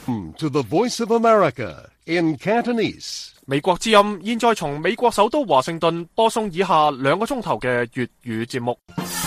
To the Voice of America in Cantonese。 美國之音現在從美國首都華盛頓播送以下2個鐘頭嘅粵語節目。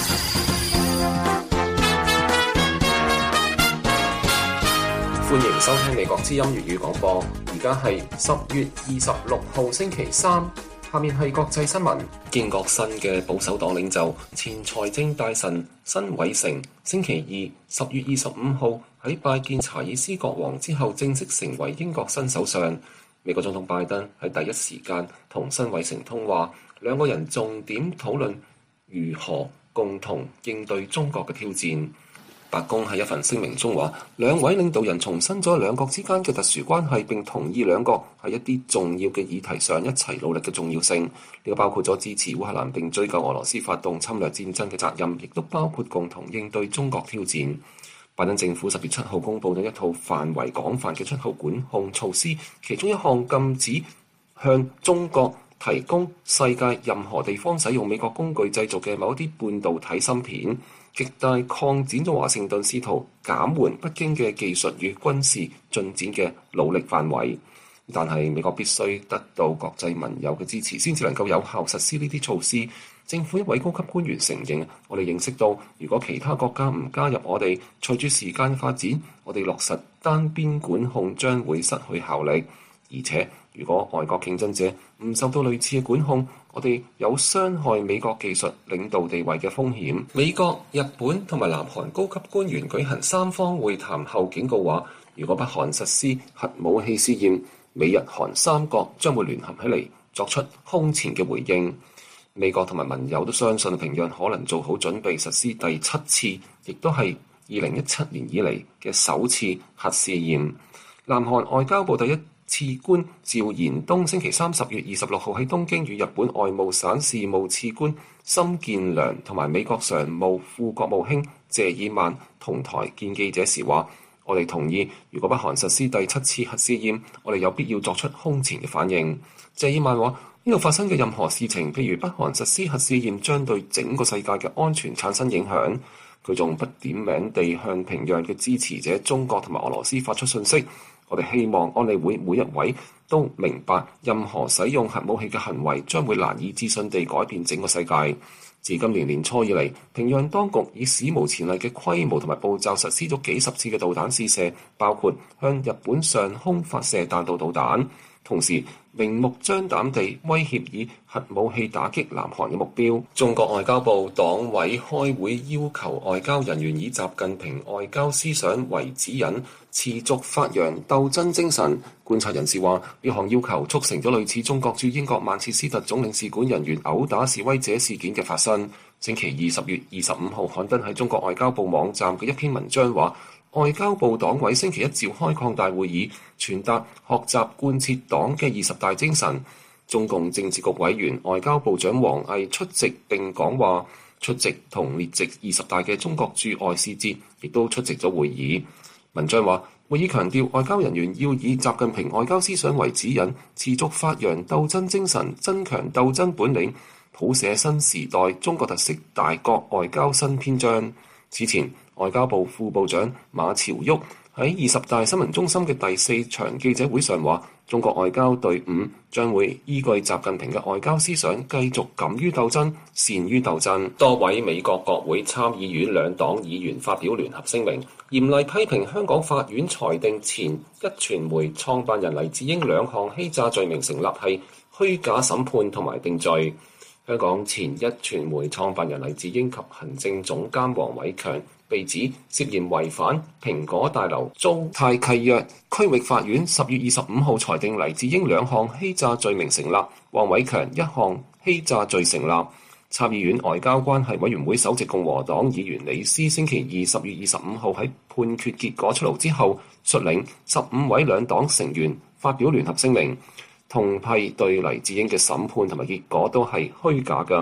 歡迎收聽美國之音粵語廣播，而家係10月26號星期三。下面係國際新聞。英國新嘅保守黨領袖前財政大臣辛偉誠星期二10月25號喺拜見查爾斯國王之後正式成為英國新首相。美國總統拜登喺第一時間同辛偉誠通話，兩個人重點討論如何共同應對中國嘅挑戰。白宮喺一份聲明中話，兩位領導人重申咗兩國之間嘅特殊關係，並同意兩國喺一啲重要嘅議題上一齊努力嘅重要性。呢個包括咗支持烏克蘭並追究俄羅斯發動侵略戰爭嘅責任，亦都包括共同應對中國挑戰。拜登政府10月7號公佈咗一套範圍廣泛嘅出口管控措施，其中一項禁止向中國提供世界任何地方使用美國工具製造嘅某一啲半導體芯片，極大擴展咗華盛頓試圖減緩北京嘅技術與軍事進展嘅努力範圍。但係美國必須得到國際盟友嘅支持，先至能夠有效實施呢啲措施。政府一位高級官員承認，我哋認識到，如果其他國家唔加入我哋，隨住時間發展，我哋落實單邊管控將會失去效力。而且，如果外國競爭者唔受到類似嘅管控，我哋有傷害美國技術領導地位嘅風險。美國、日本同埋南韓高級官員舉行三方會談後警告話，如果北韓實施核武器試驗，美日韓三國將會聯合起嚟作出空前嘅回應。美國同埋盟友都相信平壤可能做好準備實施第7次，亦都係2017年以嚟嘅首次核試驗。南韓外交部第一次官趙延東星期三10月26號喺東京與日本外務省事務次官森健良同埋美國常務副國務卿謝爾曼同台見記者時話，我哋同意，如果北韓實施第7次核試驗，我哋有必要作出空前嘅反應。謝爾曼話，呢度發生嘅任何事情，譬如北韓實施核試驗，將對整個世界嘅安全產生影響。佢仲不點名地向平壤嘅支持者中國同埋俄羅斯發出訊息。我哋希望安理會每一位都明白，任何使用核武器嘅行為將會難以置信地改變整個世界。自今年年初以嚟，平壤當局以史無前例嘅規模同埋步驟實施咗幾十次嘅導彈試射，包括向日本上空發射彈道導彈，同時明目張膽地威脅以核武器打擊南韓嘅目標。中國外交部黨委開會要求外交人員以習近平外交思想為指引，持續發揚鬥爭精神。觀察人士話，呢項要求促成咗類似中國駐英國曼徹斯特總領事館人員毆打示威者事件嘅發生。星期二10月25號刊登喺中國外交部網站嘅一篇文章話，外交部黨委星期一召開擴大會議，傳達學習貫徹黨嘅20大精神。中共政治局委員外交部長王毅出席並講話，出席同列席20大嘅中國駐外使節亦都出席咗會議。文章話，會議強調外交人員要以習近平外交思想為指引，持續發揚鬥爭精神，增強鬥爭本領，譜寫新時代中國特色大國外交新篇章。此前，外交部副部長馬朝旭喺20大新聞中心嘅第4場記者會上話，中國外交隊伍將會依據習近平嘅外交思想，繼續敢於鬥爭、善於鬥爭。多位美國國會參議院兩黨議員發表聯合聲明，嚴厲批評香港法院裁定前一傳媒創辦人黎智英2項欺詐罪名成立係虛假審判同埋定罪。香港前一傳媒創辦人黎智英及行政總監黃偉強被指涉嫌違反蘋果大樓租貸契約，區域法院10月25號裁定黎智英2項欺詐罪名成立，黃偉強1項欺詐罪成立。參議院外交關係委員會首席共和黨議員李斯星期二10月25號喺判決結果出爐之後，率領15位兩黨成員發表聯合聲明，同批對黎智英嘅審判同埋結果都係虛假嘅，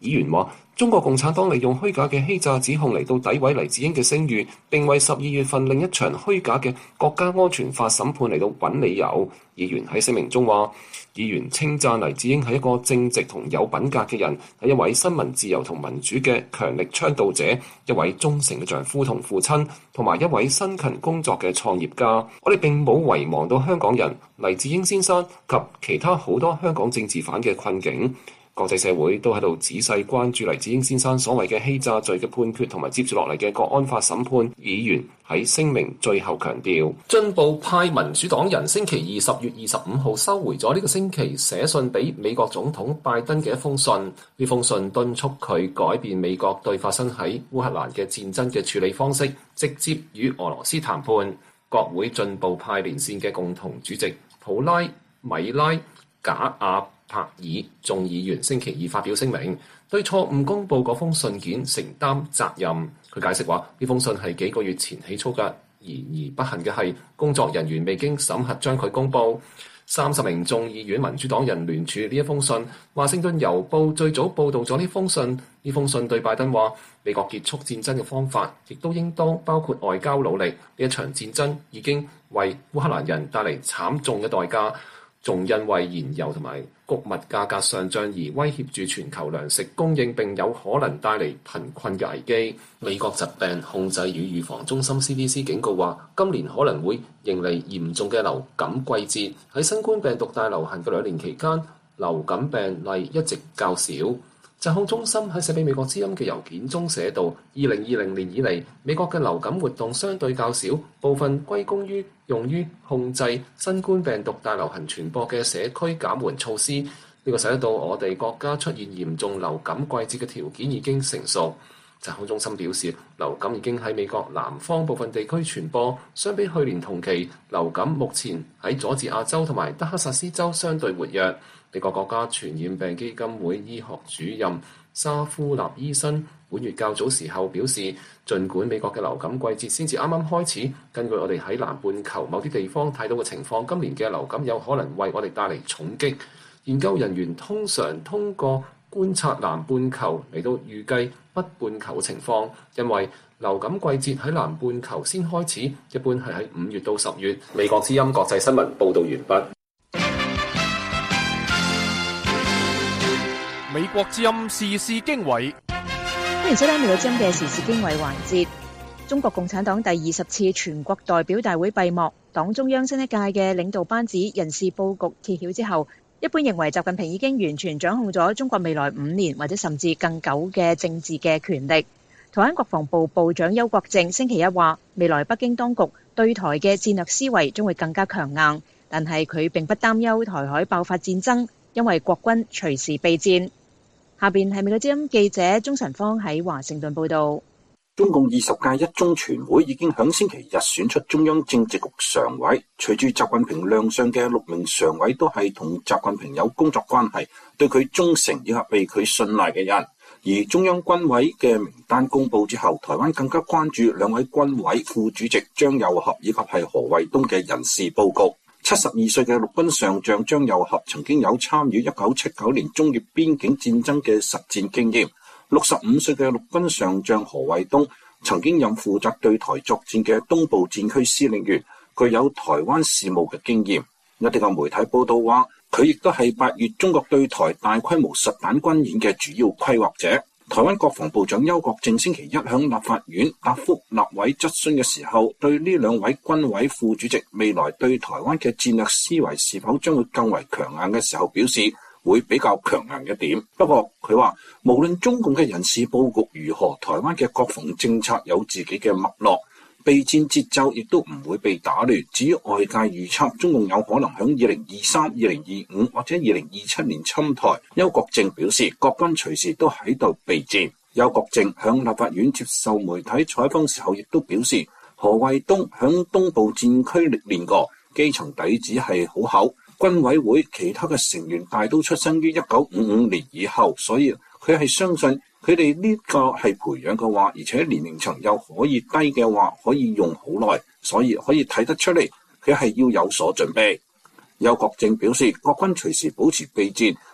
議員話，中國共產黨利用虛假嘅欺詐指控嚟到詆毀黎智英嘅聲譽，並為12月份另一場虛假嘅國家安全法審判嚟到揾理由。議員喺聲明中話，議員稱讚黎智英係一個正直同有品格嘅人，係一位新聞自由同民主嘅強力倡導者，一位忠誠嘅丈夫同父親，同埋一位辛勤工作嘅創業家。我哋並冇遺忘到香港人、黎智英先生及其他好多香港政治犯嘅困境。國際社會都喺度仔細關注黎智英先生所謂嘅欺詐罪嘅判決同埋接住落嚟嘅國安法審判。議員喺聲明最後強調，進步派民主黨人星期二10月25號收回咗呢個星期寫信俾美國總統拜登嘅一封信。呢封信敦促佢改變美國對發生喺烏克蘭嘅戰爭嘅處理方式，直接與俄羅斯談判。國會進步派連線嘅共同主席普拉米拉賈亞帕爾眾議員星期二發表聲明，對錯誤公佈嗰封信件承擔責任。佢解釋話，呢封信係幾個月前起草嘅，然而不幸嘅係工作人員未經審核將佢公佈。30名眾議院民主黨人聯署呢一封信。華盛頓郵報最早報導咗呢封信。呢封信對拜登話，美國結束戰爭嘅方法亦都應當包括外交努力。呢一場戰爭已經為烏克蘭人帶嚟慘重嘅代價，仲因為燃油同埋穀物價格上漲而威脅住全球糧食供應，並有可能帶嚟貧困嘅危機。美國疾病控制與預防中心 CDC 警告話，今年可能會迎嚟嚴重嘅流感季節。喺新冠病毒大流行嘅2年期間，流感病例一直較少。疾控中心喺寫俾美國之音嘅郵件中寫道，2020年以嚟，美國嘅流感活動相對較少，部分歸功於用於控制新冠病毒大流行傳播嘅社區減緩措施。呢個使得到我哋國家出現嚴重流感季節嘅條件已經成熟。疾控中心表示，流感已經喺美國南方部分地區傳播，相比去年同期，流感目前喺佐治亞州同埋德克薩斯州相對活躍。美國國家傳染病基金會醫學主任沙夫納醫生本月較早時候表示，儘管美國嘅流感季節先至啱啱開始，根據我哋喺南半球某啲地方睇到嘅情況，今年嘅流感有可能為我哋帶嚟重擊。研究人員通常通過觀察南半球嚟到預計北半球嘅情況，因為流感季節喺南半球先開始，一般係喺5月到10月。美國之音國際新聞報導完畢。 美國之音時事經緯， 歡迎收聽美國之音嘅時事經緯環節。中國共產黨第20次全國代表大會閉幕，黨中央新一屆嘅領導班子人事佈局揭曉之後，一般認為習近平已經完全掌控咗中國未來5年或者甚至更久嘅政治嘅權力。台灣國防部部長邱國正星期一話，未來北京當局對台嘅戰略思維將會更加強硬，但係佢並不擔憂台海爆發戰爭，因為國軍隨時備戰。下邊係美國之音記者鍾晨芳喺華盛頓報道。 中共20屆一中全會已經響星期日選出中央政治局常委，隨住習近平亮相嘅6名常委都係同習近平有工作關係、對佢忠誠以及被佢信賴嘅人。而中央軍委嘅名單公布之後，台灣更加關注2位軍委副主席張又俠以及係何衛東嘅人事佈局。72歲嘅陸軍上將張又俠曾經有參與1979年中越邊境戰爭嘅實戰經驗。65歲嘅陸軍上將何衛東曾經任負責對台作戰嘅東部戰區司令員，具有台灣事務嘅經驗。一啲嘅媒體報道話，佢亦都係8月中國對台大規模實彈軍演嘅主要規劃者。台灣國防部長邱國正星期一向立法院答覆立委質詢嘅時候，對呢2位軍委副主席未來對台灣嘅戰略思維是否將會更為強硬嘅時候表示，會比較強硬一點。不過佢話，無論中共嘅人事佈局如何，台灣嘅國防政策有自己嘅脈絡，備戰節奏亦都唔會被打亂。至於外界預測中共有可能喺2023、2025或者2027年侵台，邱國正表示，國軍隨時都喺度備戰。邱國正向立法院接受媒體採訪時候亦都表示，何衛東響東部戰區歷練過，基層底子係好厚。軍委會其他嘅成員大都出生於1955年以後，所以佢係相信佢哋呢個係培養嘅話，而且年齡層又可以低嘅話，可以用好耐，所以可以睇得出嚟佢係要有所準備。邱國正表示，國軍隨時保持備戰，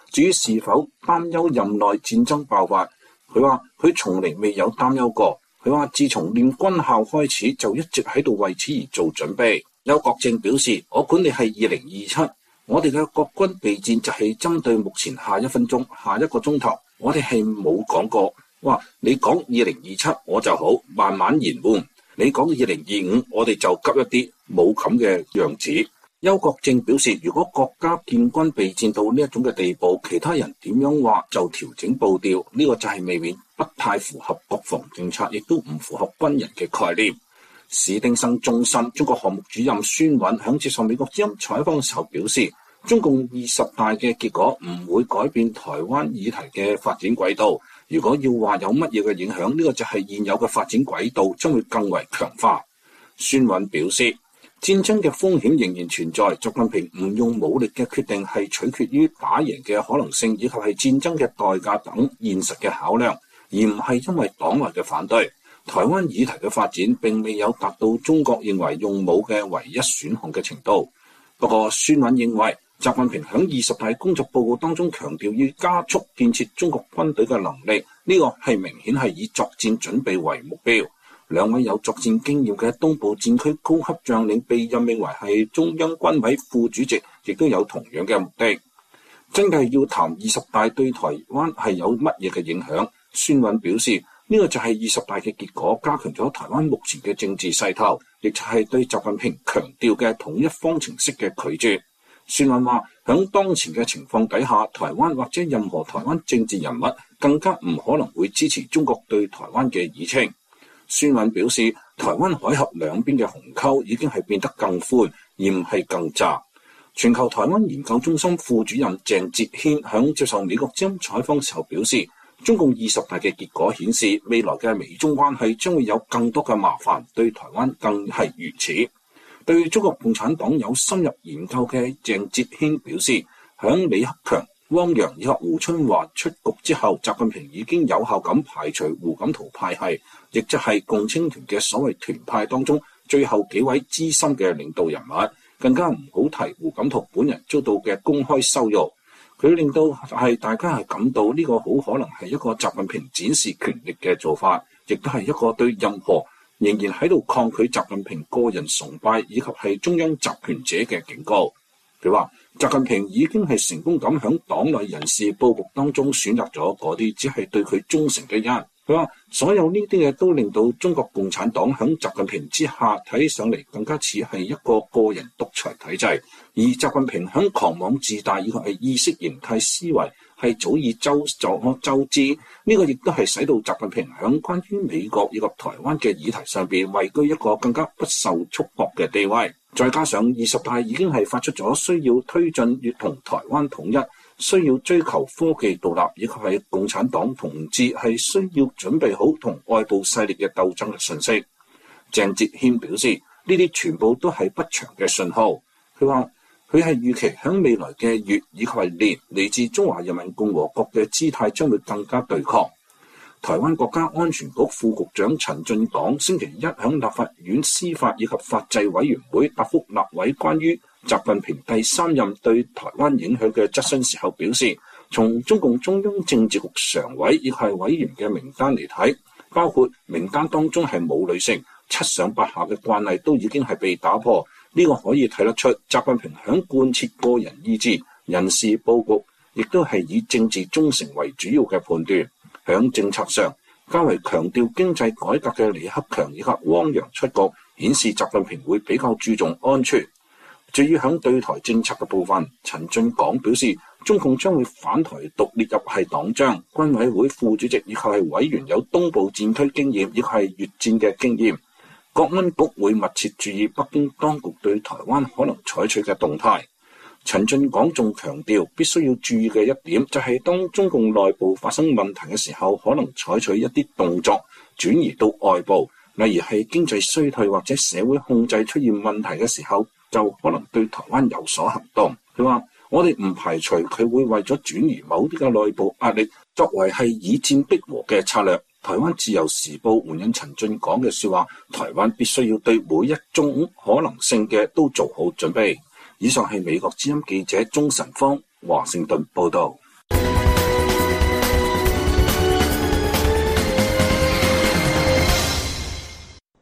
至於是否擔憂任內戰爭爆發，佢話佢從嚟未有擔憂過。佢話自從練軍校開始就一直喺度為此而做準備。邱國正表示，我管理係2027，我哋嘅國軍備戰就係針對目前下一分鐘、下一個鐘頭，我哋係冇講過，哇！你講2027我就好，慢慢延緩。你講2025，我哋就急一啲，冇咁嘅樣子。邱國正表示，如果國家建軍備戰到呢一種嘅地步，其他人點樣話就調整步調，呢個就係未免不太符合國防政策，亦都唔符合軍人嘅概念。史丁生中心中國項目主任孫韻響接受美國之音採訪嘅時候表示，中共20大嘅結果唔會改變台灣議題嘅發展軌道。如果要話有乜嘢嘅影響，呢個就係現有嘅發展軌道將會更為強化。孫韻表示，戰爭嘅風險仍然存在，習近平唔用武力嘅決定係取決於打贏嘅可能性以及係戰爭嘅代價等現實嘅考量，而唔係因為黨內嘅反對。台灣議題嘅發展並未有達到中國認為用武嘅唯一選項嘅程度。不過孫韻認為，習近平喺20大工作報告當中強調要加速建設中國軍隊嘅能力，呢個係明顯係以作戰準備為目標。兩位有作戰經驗嘅東部戰區高級將領被任命為係中央軍委副主席，亦都有同樣嘅目的。真係要談20大對台灣係有乜嘢嘅影響，孫韻表示，呢個就係20大嘅結果，加強咗台灣目前嘅政治勢頭，亦就係對習近平強調嘅統一方程式嘅拒絕。孫韻話，響當前嘅情況底下，台灣或者任何台灣政治人物更加唔可能會支持中國對台灣嘅議程。孫韻表示，台灣海峽兩邊嘅鴻溝已經係變得更寬，而唔係更窄。全球台灣研究中心副主任鄭哲軒響接受美國之音採訪時候表示，中共20大嘅結果顯示，未來嘅美中關係將會有更多嘅麻煩，對台灣更係如此。對中國共產黨有深入研究嘅鄭哲軒表示，響李克強、汪洋以及胡春華出局之後，習近平已經有效咁排除胡錦濤派系，亦即係共青團嘅所謂團派當中最後幾位資深嘅領導人物，更加唔好提胡錦濤本人遭到嘅公開羞辱。佢令到大家係感到呢個好可能係一個習近平展示權力嘅做法，亦都係一個對任何仍然喺度抗拒習近平個人崇拜以及係中央集權者嘅警告。佢話，習近平已經係成功咁響黨內人事佈局當中選擇咗嗰啲只係對佢忠誠嘅人。佢話，所有呢啲嘢都令到中國共產黨響習近平之下睇上嚟更加似係一個個人獨裁體制，而習近平響狂妄自大以及係意識形態思維係早已周知，呢個亦都係使到習近平響關於美國以及台灣嘅議題上邊位居一個更加不受束縛嘅地位。再加上20大已經係發出咗需要推進越同台灣統一，需要追求科技獨立，以及係共產黨同志係需要準備好同外部勢力嘅鬥爭嘅訊息。鄭哲軒表示，呢啲全部都係不祥嘅信號。佢話，佢係預期響未來嘅月以及係年，嚟自中華人民共和國嘅姿態將會更加對抗。台灣國家安全局副局長陳進港星期一響立法院司法以及法制委員會答覆立委關於習近平第3任對台灣影響嘅質詢時候表示，從中共中央政治局常委以及係委員嘅名單嚟睇，包括名單當中係冇女性，7上8下嘅慣例都已經係被打破。呢個可以睇得出習近平響貫徹個人意志、人事佈局，亦都係以政治忠誠為主要嘅判斷。響政策上較為強調經濟改革嘅李克強以及汪洋出局，顯示習近平會比較注重安全。至於響對台政策嘅部分，陳進港表示，中共將會反台獨列入係黨章，軍委會副主席以及係委員有東部戰區經驗以及係越戰嘅經驗。國安局會密切注意北京當局對台灣可能採取嘅動態。陳進港仲強調，必須要注意嘅一點就係當中共內部發生問題嘅時候，可能採取一啲動作轉移到外部，例如係經濟衰退或者社會控制出現問題嘅時候，就可能對台灣有所行動。佢話，我哋唔排除佢會為咗轉移某啲嘅內部壓力，作為係以戰逼和嘅策略。台灣自由時報援引陳進港嘅說話，台灣必須要對每一種可能性嘅都做好準備。以上係美國之音記者鍾晨芳華盛頓報道。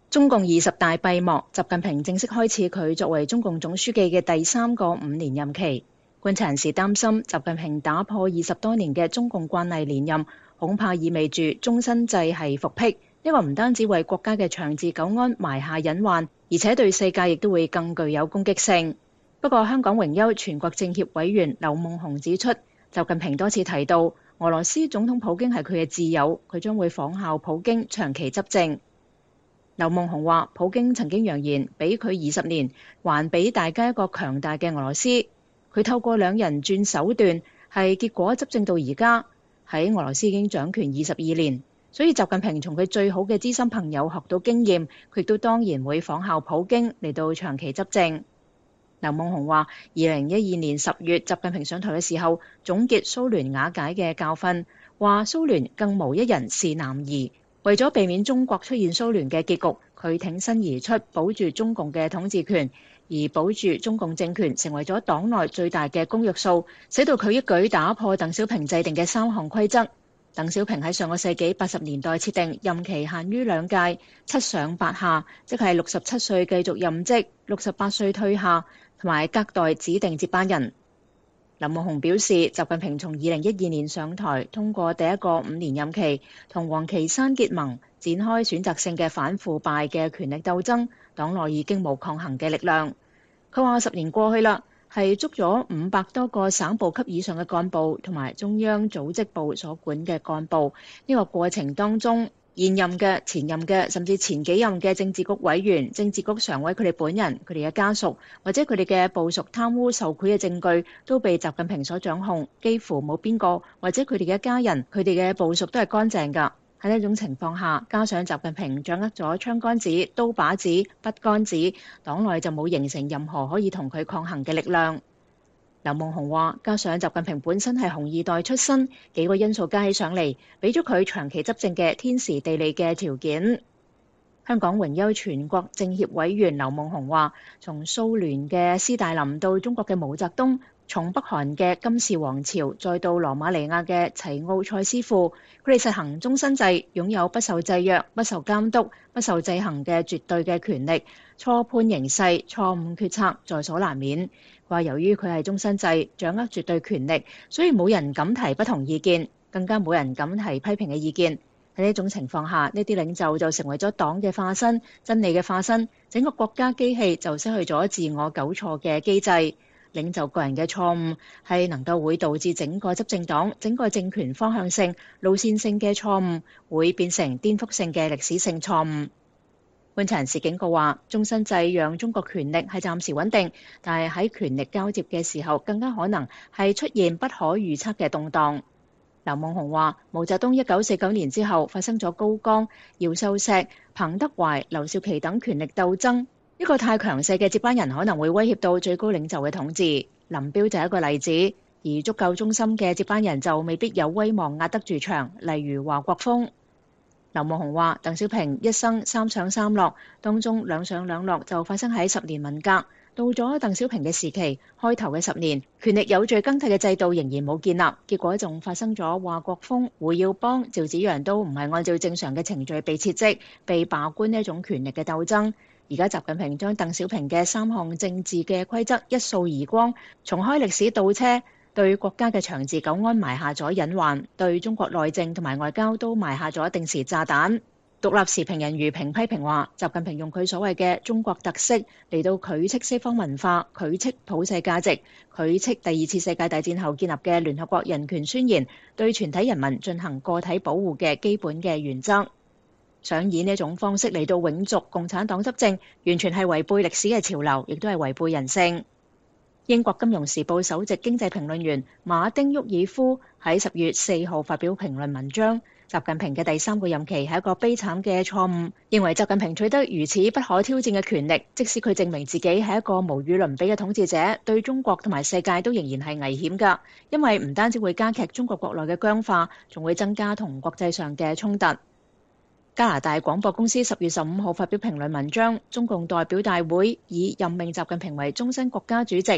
中共20大閉幕，習近平正式開始佢作為中共總書記嘅第3個5年任期。觀察人士擔心，習近平打破20多年嘅中共慣例連任，恐怕意味住終身制係復辟。呢個唔單止為國家嘅長治久安埋下隱患，而且對世界亦都會更具有攻擊性。不過，香港榮休全國政協委員劉夢熊指出，習近平多次提到俄羅斯總統普京係佢嘅摯友，佢將會仿效普京長期執政。劉夢熊話，普京曾經揚言俾佢20年，還俾大家一個強大嘅俄羅斯。佢透過兩人轉手段，係結果執政到而家，喺俄羅斯已經掌權22年。所以習近平從佢最好嘅資深朋友學到經驗，佢亦都當然會仿效普京嚟到長期執政。劉夢熊話，2012年10月習近平上台嘅時候，總結蘇聯瓦解嘅教訓，話蘇聯更無一人是男兒。為咗避免中國出現蘇聯嘅結局，佢挺身而出，保住中共嘅統治權，而保住中共政權成為咗黨內最大嘅公約數，使到佢一舉打破鄧小平制定嘅3項規則。鄧小平喺上個世紀80年代設定任期限於2屆，7上8下，即係67歲繼續任職，68歲退下，同埋隔代指定接班人。劉夢熊表示，習近平從2012年上台，通過第一個5年任期，同王岐山結盟，展開選擇性嘅反腐敗嘅權力鬥爭，黨內已經冇抗衡嘅力量。佢話10年過去啦，係捉咗500多個省部級以上嘅幹部同埋中央組織部所管嘅幹部。呢個過程當中，現任嘅、前任嘅，甚至前幾任嘅政治局委員、政治局常委佢哋本人、佢哋嘅家屬或者佢哋嘅部屬貪污受賄嘅證據都被習近平所掌控，幾乎冇邊個或者佢哋嘅家人、佢哋嘅部屬都係乾淨㗎。喺呢種情況下，加上習近平掌握咗槍桿子、刀把子、筆桿子，黨內就冇形成任何可以同佢抗衡嘅力量。劉夢熊話，加上習近平本身係紅二代出身，幾個因素加起上嚟，俾咗佢長期執政嘅天時地利嘅條件。香港榮休全國政協委員劉夢熊話，從蘇聯嘅斯大林到中國嘅毛澤東，從北韓嘅金氏王朝，再到羅馬尼亞嘅齊奧塞斯庫，佢哋實行終身制，擁有不受制約、不受監督、不受制衡嘅絕對嘅權力，錯判形勢、錯誤決策在所難免。話由於佢係終身制，掌握絕對權力，所以冇人敢提不同意見，更加冇人敢提批評嘅意見。喺呢種情況下，呢啲領袖就成為咗黨嘅化身、真理嘅化身，整個國家機器就失去咗自我糾錯嘅機制。領袖個人嘅錯誤係能夠會導致整個執政黨、整個政權方向性、路線性嘅錯誤，會變成顛覆性嘅歷史性錯誤。觀察人士警告話，終身制讓中國權力係暫時穩定，但係喺權力交接嘅時候，更加可能係出現不可預測嘅動盪。劉夢熊話，毛澤東1949年之後發生咗高崗、姚秀石、彭德懷、劉少奇等權力鬥爭，一個太強勢嘅接班人可能會威脅到最高領袖嘅統治。林彪就係一個例子，而足夠忠心嘅接班人就未必有威望壓得住場，例如華國鋒。劉夢熊話，鄧小平一生3上3落，當中2上2落就發生喺10年文革。到咗鄧小平嘅時期，開頭嘅10年，權力有序更替嘅制度仍然冇建立，結果仲發生咗華國鋒、胡耀邦、趙紫陽都唔係按照正常嘅程序被撤職、被罷官呢一種權力嘅鬥爭。而家習近平將鄧小平嘅3項政治嘅規則一掃而光，重開歷史倒車，對國家嘅長治久安埋下咗隱患，對中國內政同埋外交都埋下咗定時炸彈。獨立時評人余平批評話，習近平用佢所謂嘅中國特色嚟到拒斥西方文化、拒斥普世價值、拒斥第2次世界大戰後建立嘅聯合國人權宣言，對全體人民進行個體保護嘅基本嘅原則。想以呢種方式嚟到永續共產黨執政，完全係違背歷史嘅潮流，亦都係違背人性。英國金融時報首席經濟評論員馬丁沃爾夫喺10月4號發表評論文章，習近平嘅第3個任期係一個悲慘嘅錯誤，認為習近平取得如此不可挑戰嘅權力，即使佢證明自己係一個無與倫比嘅統治者，對中國同埋世界都仍然係危險㗎，因為唔單止會加劇中國國內嘅僵化，仲會增加同國際上嘅衝突。加拿大廣播公司10月15號發表評論文章，中共代表大會以任命習近平為終身國家主席。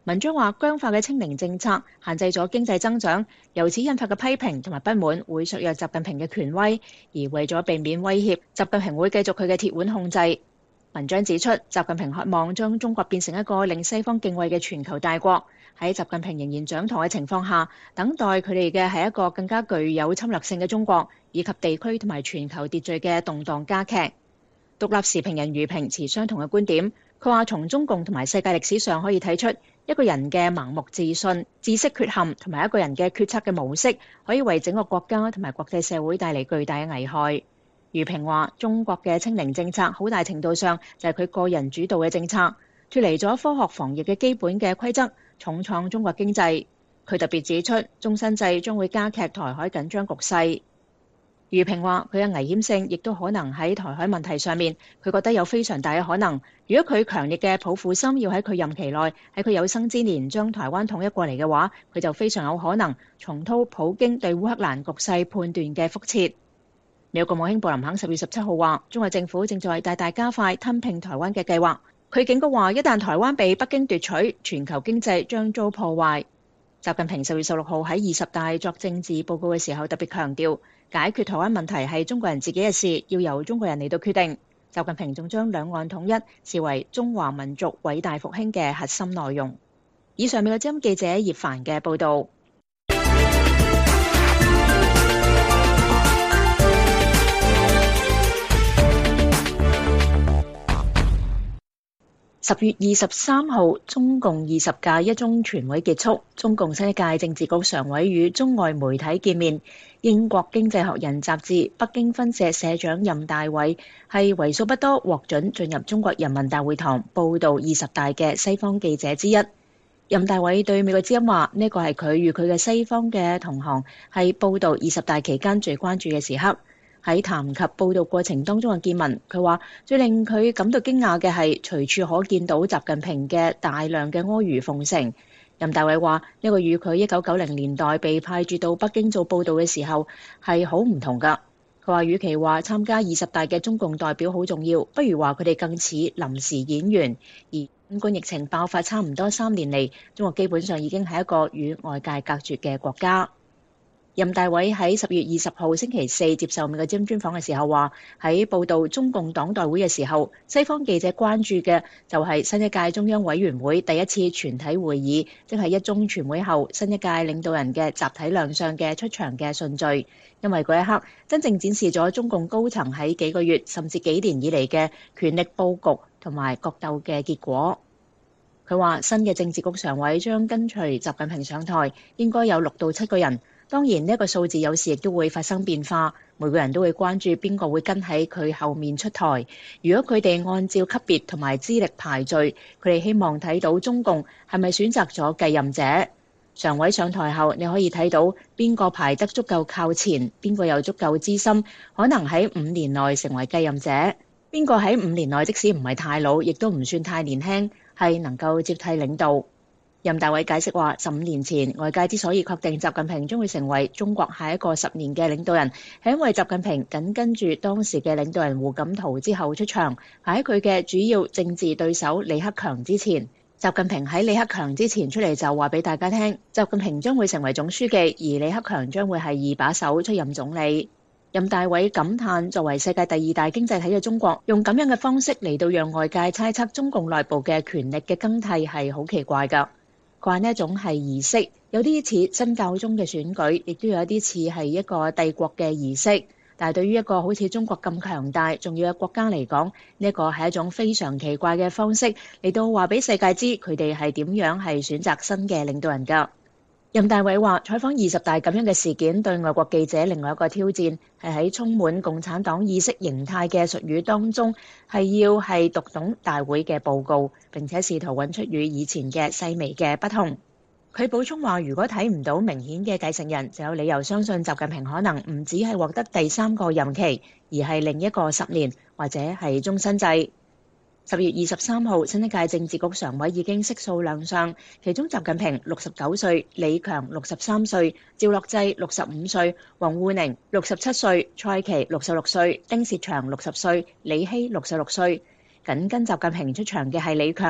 文章話僵化嘅清零政策限制咗經濟增長，由此引發嘅批評同埋不滿會削弱習近平嘅權威，而為咗避免威脅，習近平會繼續佢嘅鐵腕控制。文章指出，習近平渴望將中國變成一個令西方敬畏嘅全球大國。喺習近平仍然掌舵嘅情況下，等待佢哋嘅係一個更加具有侵略性嘅中國，以及地區同埋全球秩序嘅動盪加劇。獨立時評人余平持相同嘅觀點，佢話從中共同埋世界歷史上可以睇出，一個人嘅盲目自信、知識缺陷同埋一個人嘅決策嘅模式，可以為整個國家同埋國際社會帶嚟巨大嘅危害。余平話，中國嘅清零政策好大程度上就係佢個人主導嘅政策，脫離咗科學防疫嘅基本嘅規則，重創中國經濟。佢特別指出，終身制將會加劇台海緊張局勢。余平話，佢嘅危險性亦都可能喺台海問題上面，佢覺得有非常大嘅可能。如果佢強烈嘅抱負心要喺佢任期內，喺佢有生之年將台灣統一過嚟嘅話，佢就非常有可能重蹈普京對烏克蘭局勢判斷嘅覆轍。美國國務卿布林肯10月17號話，中國政府正在大大加快吞併台灣嘅計劃。佢警告話，一旦台灣被北京奪取，全球經濟將遭破壞。習近平10月16號喺20大作政治報告嘅時候特別強調，解決台灣問題係中國人自己嘅事，要由中國人嚟到決定。習近平仲將兩岸統一視為中華民族偉大復興嘅核心內容。以上美國之音記者葉凡嘅報導。10月23號，中共20屆一中全會結束，中共新一屆政治局常委與中外媒體見面。英國經濟學人雜誌北京分社社長任大偉係為數不多獲准進入中國人民大會堂報導20大嘅西方記者之一。任大偉對美國之音話：呢個係佢與佢嘅西方嘅同行係報導20大期間最關注嘅時刻。喺談及報導過程當中嘅見聞，佢話最令佢感到驚訝嘅係隨處可見到習近平嘅大量嘅阿諛奉承。任大偉話呢個與佢1990年代被派駐到北京做報導嘅時候係好唔同㗎。佢話與其話參加20大嘅中共代表好重要，不如話佢哋更似臨時演員。而新冠疫情爆發差唔多3年嚟，中國基本上已經係一個與外界隔絕嘅國家。任大偉喺10月20號星期四接受美國之音專訪嘅時候話，喺報導中共黨代會嘅時候，西方記者關注嘅就係新一屆中央委員會第一次全體會議，即係一中全會後新一屆領導人嘅集體亮相嘅出場嘅順序，因為嗰一刻真正展示咗中共高層喺幾個月甚至幾年以嚟嘅權力佈局同埋角鬥嘅結果。佢話新嘅政治局常委將跟隨習近平上台，應該有6到7個人。當然呢一個數字有時亦都會發生變化，每個人都會關注邊個會跟喺佢後面出台。如果佢哋按照級別同埋資歷排序，佢哋希望睇到中共係咪選擇咗繼任者。常委上台後，你可以睇到邊個排得足夠靠前，邊個又足夠資深，可能喺5年內成為繼任者。邊個喺5年內即使唔係太老，亦都唔算太年輕，係能夠接替領導。任大偉解釋話，15年前外界之所以確定習近平將會成為中國下一個10年嘅領導人，係因為習近平緊跟住當時嘅領導人胡錦濤之後出場，喺佢嘅主要政治對手李克強之前。習近平喺李克強之前出嚟就話俾大家聽，習近平將會成為總書記，而李克強將會係2把手出任總理。任大偉感嘆，作為世界第2大經濟體嘅中國，用咁樣嘅方式嚟到讓外界猜測中共內部嘅權力嘅更替係好奇怪㗎。佢話呢一種係儀式，有啲似新教宗嘅選舉，亦都有一啲似係一個帝國嘅儀式。但係對於一個好似中國咁強大重要嘅國家嚟講，呢一個係一種非常奇怪嘅方式嚟到話俾世界知佢哋係點樣係選擇新嘅領導人㗎。任大偉話：採訪20大咁樣嘅事件對外國記者另外一個挑戰係喺充滿共產黨意識形態嘅術語當中，係要係讀懂大會嘅報告，並且試圖揾出與以前嘅細微嘅不同。佢補充話：如果睇唔到明顯嘅繼承人，就有理由相信習近平可能唔止係獲得第3個任期，而係另一個10年或者係終身制。10月23號，新一屆政治局常委已經悉數亮相，其中習近平69歲，李強63歲，趙樂際65歲，王滬寧67歲，蔡奇66歲，丁薛祥60歲，李希66歲。緊跟習近平出場嘅係李強，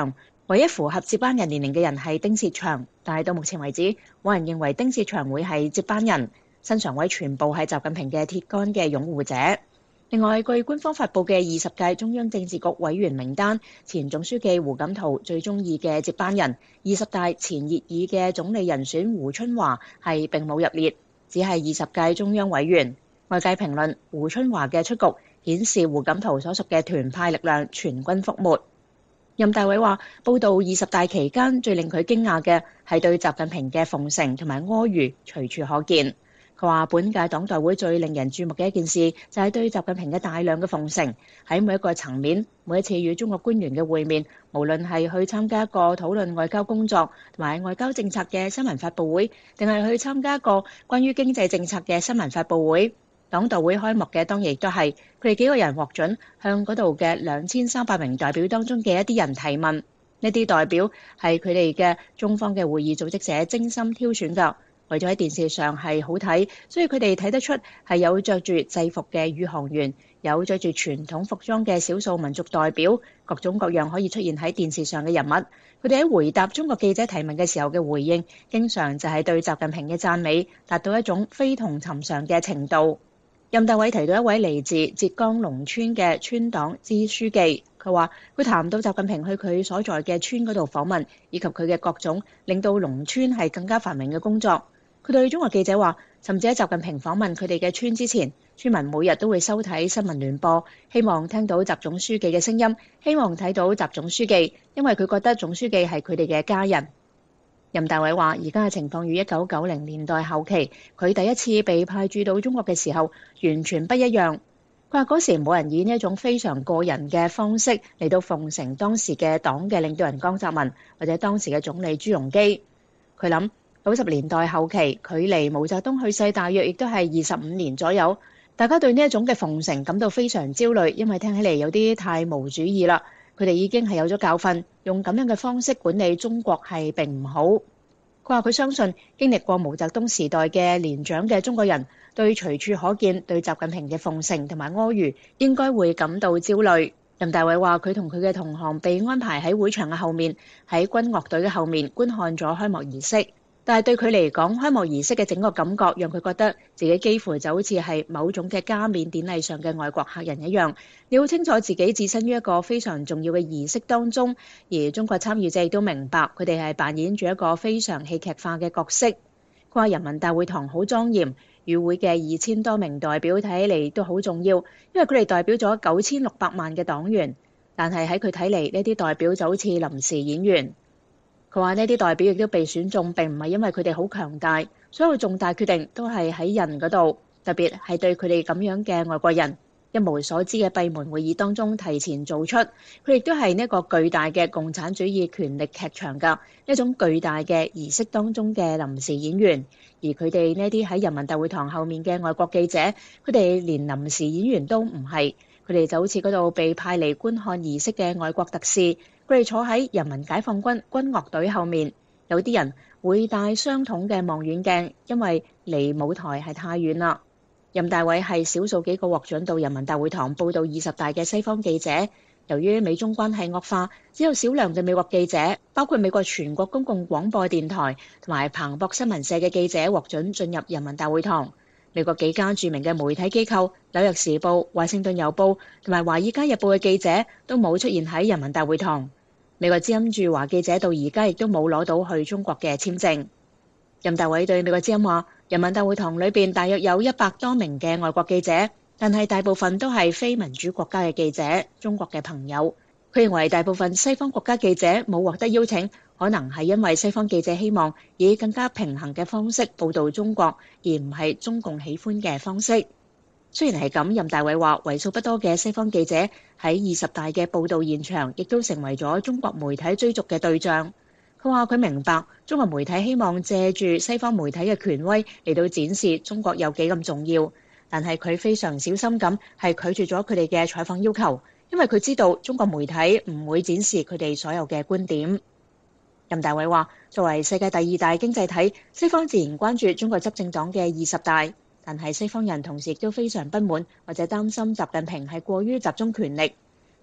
唯一符合接班人年齡嘅人係丁薛祥，但係到目前為止，冇人認為丁薛祥會係接班人。新常委全部係習近平嘅鐵桿嘅擁護者。另外，據官方發佈嘅20屆中央政治局委員名單，前總書記胡錦濤最中意嘅接班人，20大前熱議嘅總理人選胡春華係並冇入列，只係20屆中央委員。外界評論胡春華嘅出局，顯示胡錦濤所屬嘅團派力量全軍覆沒。任大偉話：報道20大期間最令佢驚訝嘅係對習近平嘅奉承同埋阿諛隨處可見。佢話：本屆黨代會最令人注目嘅一件事就係對習近平嘅大量嘅奉承，喺每一個層面，每一次與中國官員嘅會面，無論係去參加一個討論外交工作同埋外交政策嘅新聞發佈會，定係去參加一個關於經濟政策嘅新聞發佈會。黨代會開幕嘅當然亦都係佢哋幾個人獲准向嗰度嘅2300名代表當中嘅一啲人提問。呢啲代表係佢哋嘅中方嘅會議組織者精心挑選㗎。為咗喺電視上係好睇，所以佢哋睇得出係有着住制服嘅宇航員，有着住傳統服裝嘅少數民族代表，各種各樣可以出現喺電視上嘅人物。佢哋喺回答中國記者提問嘅時候嘅回應，經常就係對習近平嘅讚美，達到一種非同尋常嘅程度。任大偉提到一位嚟自浙江農村嘅村黨支書記，佢話佢談到習近平去佢所在嘅村嗰度訪問，以及佢嘅各種令到農村係更加繁榮嘅工作。佢對中國記者話，甚至喺習近平訪問佢哋嘅村之前，村民每日都會收睇新聞聯播，希望聽到習總書記嘅聲音，希望睇到習總書記，因為佢覺得總書記係佢哋嘅家人。任大偉話：而家嘅情況與1990年代後期佢第一次被派駐到中國嘅時候完全不一樣。佢話嗰時冇人以呢一種非常個人嘅方式嚟到奉承當時嘅黨嘅領導人江澤民或者當時嘅總理朱鎔基。佢諗90年代後期距離毛澤東去世大約亦都係25年左右，大家對呢一種嘅奉承感到非常焦慮，因為聽起嚟有啲太無主義啦。佢哋已經係有咗教訓，用咁樣嘅方式管理中國係並唔好。佢話佢相信經歷過毛澤東時代嘅年長嘅中國人，對隨處可見對習近平嘅奉承同埋阿諛應該會感到焦慮。任大偉話佢同佢嘅同行被安排喺會場嘅後面，喺軍樂隊嘅後面觀看咗開幕儀式。但係對佢嚟講，開幕儀式嘅整個感覺讓佢覺得自己幾乎就好似係某種嘅加冕典禮上嘅外國客人一樣。你好清楚自己置身於一個非常重要嘅儀式當中，而中國參與者亦都明白佢哋係扮演住一個非常戲劇化嘅角色。佢話人民大會堂好莊嚴，與會嘅2000多名代表睇起嚟都好重要，因為佢哋代表咗9600萬嘅黨員。但係喺佢睇嚟，呢啲代表就好似臨時演員。佢話呢啲代表亦都被選中，並唔係因為佢哋好強大，所有重大決定都係喺人嗰度，特別係對佢哋咁樣嘅外國人，一無所知嘅閉門會議當中提前做出，佢亦都係呢一個巨大嘅共產主義權力劇場㗎，一種巨大嘅儀式當中嘅臨時演員。而佢哋呢啲喺人民大會堂後面嘅外國記者，佢哋連臨時演員都唔係，佢哋就好似嗰度被派嚟觀看儀式嘅外國特使。佢哋坐喺人民解放軍軍樂隊後面，有啲人會戴雙筒嘅望遠鏡，因為離舞台係太遠啦。任大偉係少數幾個獲准到人民大會堂報道20大嘅西方記者。由於美中關係惡化，只有少量嘅美國記者，包括美國全國公共廣播電台同埋彭博新聞社嘅記者獲准進入人民大會堂。美國幾家著名嘅媒體機構紐約時報、華盛頓郵報同埋華爾街日報嘅記者都冇出現喺人民大會堂。美國之音駐華記者到而家亦都冇攞到去中國嘅簽證。任大偉對美國之音話：人民大會堂裏邊大約有100多名嘅外國記者，但係大部分都係非民主國家嘅記者，中國嘅朋友。佢認為大部分西方國家記者冇獲得邀請，可能係因為西方記者希望以更加平衡嘅方式報導中國，而唔係中共喜歡嘅方式。雖然係咁，任大偉話為數不多嘅西方記者喺20大嘅報導現場，亦都成為咗中國媒體追逐嘅對象。佢話佢明白中國媒體希望借住西方媒體嘅權威嚟到展示中國有幾咁重要，但係佢非常小心咁係拒絕咗佢哋嘅採訪要求，因為佢知道中國媒體唔會展示佢哋所有嘅觀點。任大偉話，作為世界第2大經濟體，西方自然關注中國執政黨嘅20大。但係西方人同時亦都非常不滿或者擔心習近平係過於集中權力。佢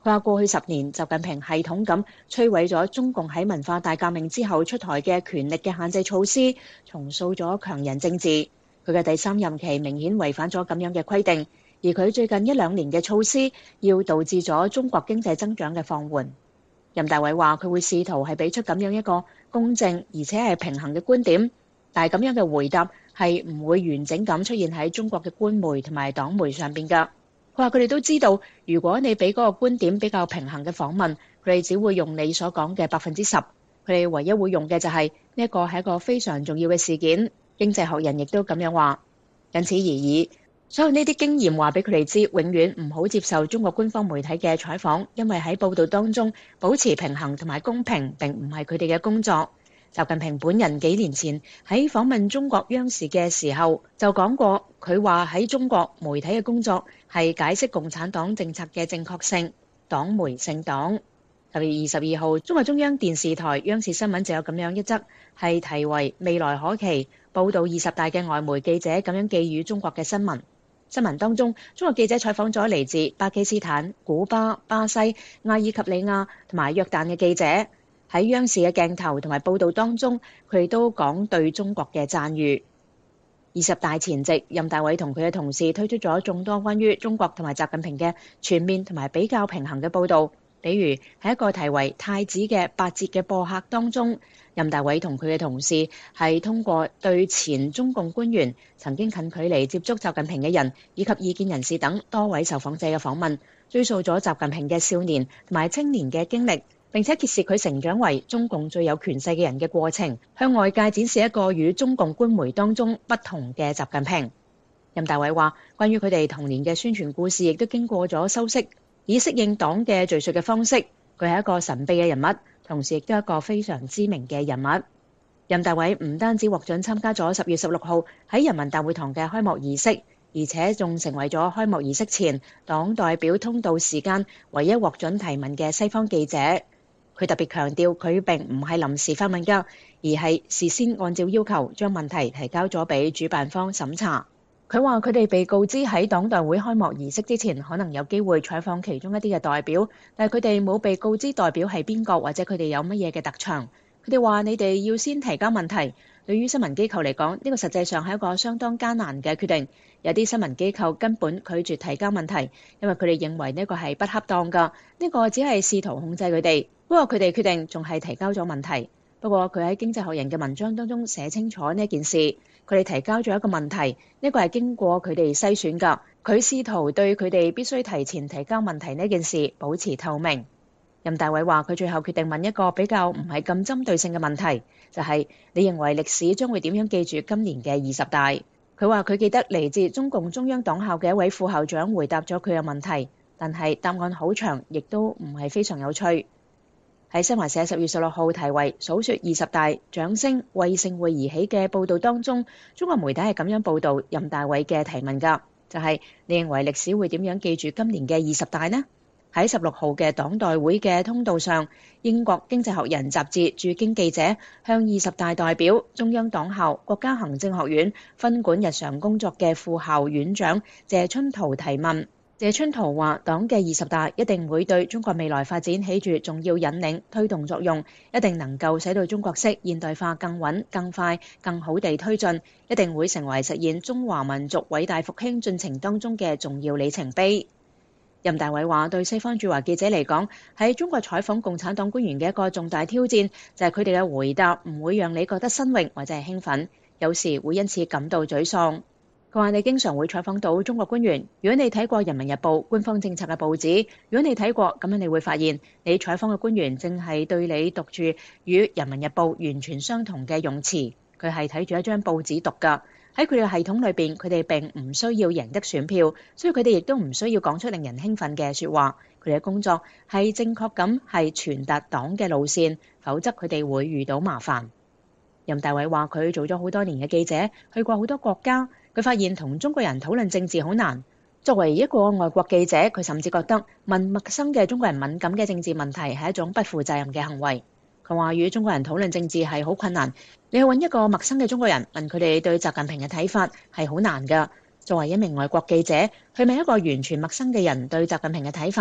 佢話過去10年，習近平系統咁摧毀咗中共喺文化大革命之後出台嘅權力嘅限制措施，重塑咗強人政治。佢嘅第3任期明顯違反咗咁樣嘅規定，而佢最近1-2年嘅措施，要導致咗中國經濟增長嘅放緩。任大偉話：佢會試圖係俾出咁樣一個公正而且係平衡嘅觀點，但係咁樣嘅回答係唔會完整咁出現喺中國嘅官媒同埋黨媒上邊㗎。佢話：佢哋都知道，如果你俾嗰個觀點比較平衡嘅訪問，佢哋只會用你所講嘅10%，佢哋唯一會用嘅就係呢一個係一個非常重要嘅事件。經濟學人亦都咁樣話，因此而已。所有呢啲經驗話俾佢哋知，永遠唔好接受中國官方媒體嘅採訪，因為喺報導當中保持平衡同埋公平並唔係佢哋嘅工作。習近平本人幾年前喺訪問中國央視嘅時候就講過，佢話喺中國媒體嘅工作係解釋共產黨政策嘅正確性，黨媒姓黨。10月22號，中國中央電視台央視新聞就有咁樣一則係題為未來可期，報導20大嘅外媒記者咁樣寄語中國嘅新聞。新聞當中，中國記者採訪咗嚟自巴基斯坦、古巴、巴西、阿爾及利亞同埋約旦嘅記者，喺央視嘅鏡頭同埋報導當中，佢哋都講對中國嘅讚譽。20大前夕，任大偉同佢嘅同事推出咗眾多關於中國同埋習近平嘅全面同埋比較平衡嘅報導。比如喺一個題為《太子嘅8節》嘅播客當中，任大偉同佢嘅同事係通過對前中共官員、曾經近距離接觸習近平嘅人以及異見人士等多位受訪者嘅訪問，追溯咗習近平嘅少年同埋青年嘅經歷，並且揭示佢成長為中共最有權勢嘅人嘅過程，向外界展示一個與中共官媒當中不同嘅習近平。任大偉話：關於佢哋童年嘅宣傳故事，亦都經過咗修飾，以適應黨嘅敘述嘅方式。佢係一個神秘嘅人物，同時亦都係一個非常知名嘅人物。任大偉唔單止獲准參加咗10月16號喺人民大會堂嘅開幕儀式，而且仲成為咗開幕儀式前黨代表通道時間唯一獲准提問嘅西方記者。佢特別強調，佢並唔係臨時發問㗎，而係事先按照要求將問題提交咗俾主辦方審查。佢話佢哋被告知喺黨代會開幕儀式之前可能有機會採訪其中一啲嘅代表，但係佢哋冇被告知代表係邊個或者佢哋有乜嘢嘅特長。佢哋話：你哋要先提交問題。對於新聞機構嚟講，呢個實際上係一個相當艱難嘅決定。有啲新聞機構根本拒絕提交問題，因為佢哋認為呢個係不恰當㗎。呢個只係試圖控制佢哋。不過佢哋決定仲係提交咗問題。不過佢喺經濟學人嘅文章當中寫清楚呢件事，佢哋提交咗一個問題，呢個係經過佢哋篩選㗎。佢試圖對佢哋必須提前提交問題呢件事保持透明。任大偉話：佢最後決定問一個比較唔係咁針對性嘅問題，就係你認為歷史將會點樣記住今年嘅20大？佢話佢記得嚟自中共中央黨校嘅一位副校長回答咗佢嘅問題，但係答案好長，亦都唔係非常有趣。喺新華社10月16號題為數說20大掌聲為盛會而起嘅報導當中，中國媒體係咁樣報導任大偉嘅提問㗎，就係你認為歷史會點樣記住今年嘅20大呢？喺16號嘅黨代會嘅通道上，英國經濟學人雜誌駐京記者向20大代表、中央黨校、國家行政學院分管日常工作嘅副校院長謝春濤提問。謝春濤話：黨嘅20大一定會對中國未來發展起住重要引領推動作用，一定能夠使到中國式現代化更穩、更快、更好地推進，一定會成為實現中華民族偉大復興進程當中嘅重要里程碑。任大偉話：對西方駐華記者嚟講，喺中國採訪共產黨官員嘅一個重大挑戰，就係佢哋嘅回答唔會讓你覺得新穎或者係興奮，有時會因此感到沮喪。佢話：你經常會採訪到中國官員，如果你睇過《人民日報》官方政策嘅報紙，如果你睇過，咁樣你會發現，你採訪嘅官員正係對你讀住與《人民日報》完全相同嘅用詞，佢係睇住一張報紙讀㗎。喺佢哋嘅系統裏邊，佢哋並唔需要贏得選票，所以佢哋亦都唔需要講出令人興奮嘅説話。佢哋嘅工作係正確咁係傳達黨嘅路線，否則佢哋會遇到麻煩。任大偉話：佢做咗好多年嘅記者，去過好多國家。佢發現同中國人討論政治好難。作為一個外國記者，佢甚至覺得問陌生嘅中國人敏感嘅政治問題係一種不負責任嘅行為。佢話與中國人討論政治係好困難，你去揾一個陌生嘅中國人問佢哋對習近平嘅睇法係好難㗎。作為一名外國記者，去問一個完全陌生嘅人對習近平嘅睇法，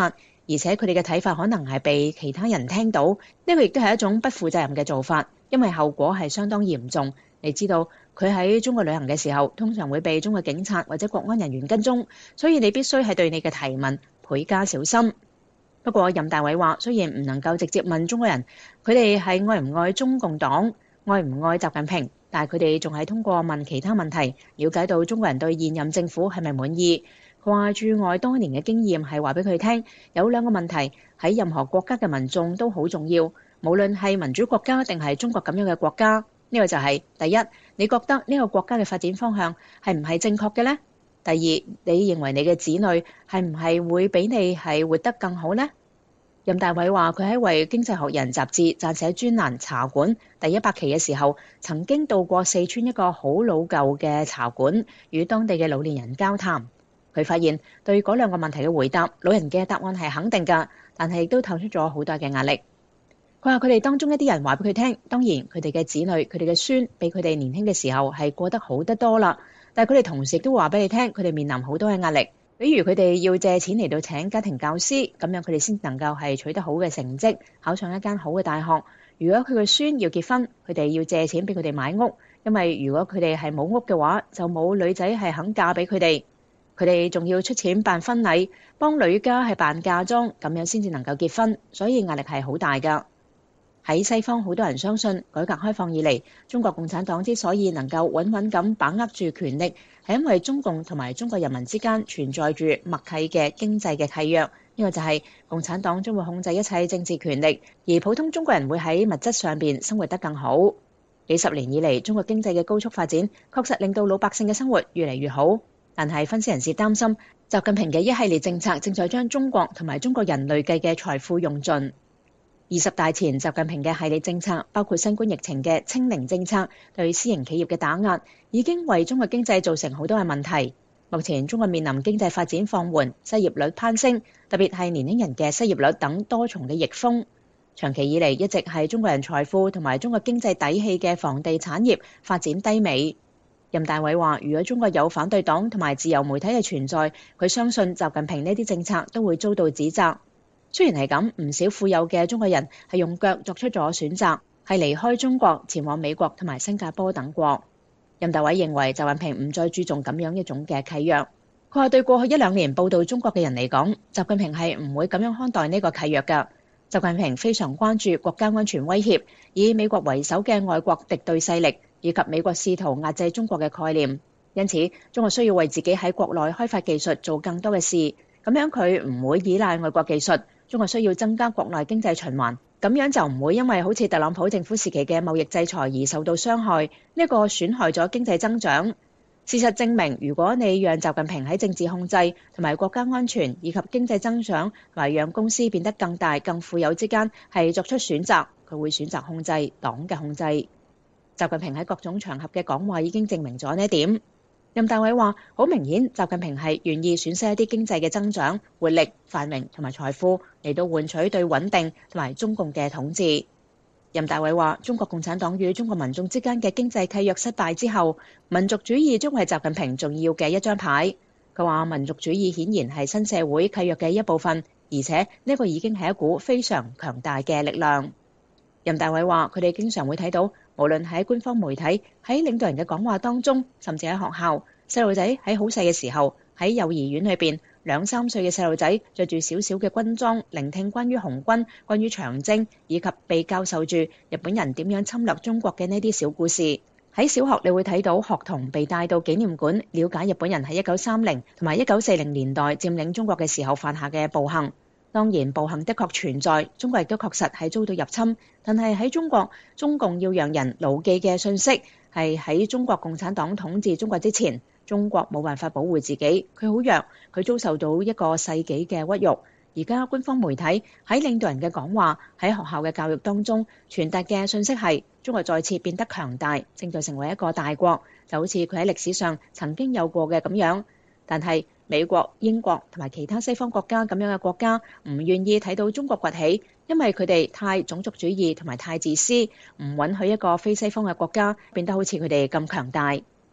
而且佢哋嘅睇法可能係被其他人聽到，呢個亦都係一種不負責任嘅做法，因為後果係相當嚴重。你知道佢喺中國旅行嘅時候，通常會被中國警察或者國安人員跟蹤，所以你必須係對你嘅提問倍加小心。不過任大偉話，雖然唔能夠直接問中國人佢哋係愛唔愛中共黨、愛唔愛習近平，但係佢哋仲係通過問其他問題，了解到中國人對現任政府係咪滿意。佢話駐外多年嘅經驗係話俾佢聽，有兩個問題喺任何國家嘅民眾都好重要，無論係民主國家定係中國咁樣嘅國家。呢個就係第一，你覺得呢個國家嘅發展方向係唔係正確嘅呢？第二，你認為你嘅子女係唔係會比你係活得更好呢？任大偉話佢喺為《經濟學人》雜誌撰寫專欄茶館第100期嘅時候，曾經到過四川一個好老舊嘅茶館，與當地嘅老年人交談。佢發現對嗰兩個問題嘅回答，老人嘅答案係肯定㗎，但係亦都透出咗好大嘅壓力。佢話佢哋當中一啲人話俾佢聽，當然佢哋嘅子女、佢哋嘅孫比佢哋年輕嘅時候係過得好得多啦，但係佢哋同時亦都話俾你聽，佢哋面臨好多嘅壓力。比如佢哋要借錢嚟到請家庭教師，咁樣佢哋先能夠係取得好嘅成績，考上一間好嘅大學。如果佢嘅孫要結婚，佢哋要借錢俾佢哋買屋，因為如果佢哋係冇屋嘅話，就冇女仔係肯嫁俾佢哋。佢哋仲要出錢辦婚禮，幫女家係辦嫁妝，咁樣先至能夠結婚，所以壓力係好大㗎。喺西方，好多人相信改革開放以嚟，中國共產黨之所以能夠穩穩咁把握住權力，係因為中共同埋中國人民之間存在住默契嘅經濟嘅契約。呢個就係共產黨將會控制一切政治權力，而普通中國人會喺物質上邊生活得更好。幾十年以嚟，中國經濟嘅高速發展確實令到老百姓嘅生活越嚟越好。但係分析人士擔心，習近平嘅一系列政策正在將中國同埋中國人累計嘅財富用盡。20大前，習近平嘅系列政策，包括新冠疫情嘅清零政策，對私營企業嘅打壓，已經為中國經濟造成好多嘅問題。目前中國面臨經濟發展放緩、失業率攀升，特別係年輕人嘅失業率等多重嘅逆風。長期以嚟一直係中國人財富同埋中國經濟底氣嘅房地產業發展低迷。任大偉話，如果中國有反對黨同埋自由媒體嘅存在，佢相信習近平呢啲政策都會遭到指責。雖然係咁，唔少富有嘅中國人係用腳作出咗選擇，係離開中國前往美國同埋新加坡等國。任大偉認為習近平唔再注重咁樣一種嘅契約。佢話對過去1-2年報道中國嘅人嚟講，習近平係唔會咁樣看待呢個契約㗎。習近平非常關注國家安全威脅，以美國為首嘅外國敵對勢力以及美國試圖壓制中國嘅概念。因此，中國需要為自己喺國內開發技術做更多嘅事，咁樣佢唔會依賴外國技術。中國需要增加國內經濟循環，咁樣就唔會因為好似特朗普政府時期嘅貿易制裁而受到傷害，呢個損害咗經濟增長。事實證明，如果你讓習近平喺政治控制同埋國家安全以及經濟增長同埋讓公司變得更大更富有之間係作出選擇，佢會選擇控制黨嘅控制。習近平喺各種場合嘅講話已經證明咗呢一點。任大偉話，好明顯，習近平係願意損失一啲經濟嘅增長、活力、繁榮同埋財富，嚟到換取對穩定同埋中共嘅統治。任大偉話，中國共產黨與中國民眾之間嘅經濟契約失敗之後，民族主義將係習近平重要嘅一張牌。佢話，民族主義顯然係新社會契約嘅一部分，而且呢個已經係一股非常強大嘅力量。任大偉話，佢哋經常會睇到，無論喺官方媒體、喺領導人嘅講話當中，甚至喺學校，細路仔喺好細嘅時候，喺幼兒園裏邊，2-3歲嘅細路仔着住小小嘅軍裝，聆聽關於紅軍、關於長征，以及被教授住日本人點樣侵略中國嘅呢啲小故事。喺小學你會睇到學童被帶到紀念館，了解日本人喺1930同埋1940年代佔領中國嘅時候犯下嘅暴行。當然，暴行的確存在，中國亦都確實係遭到入侵。但係喺中國，中共要讓人牢記嘅信息係喺中國共產黨統治中國之前，中國冇辦法保護自己，佢好弱，佢遭受到一個世紀嘅屈辱。而家官方媒體喺領導人嘅講話，喺學校嘅教育當中傳達嘅信息係中國再次變得強大，正在成為一個大國，就好似佢喺歷史上曾經有過嘅咁樣。但係美國、英國同埋其他西方國家咁樣嘅國家唔願意睇到中國崛起，因為佢哋太種族主義同埋太自私，唔允許一個非西方嘅國家變得好似佢哋咁強大。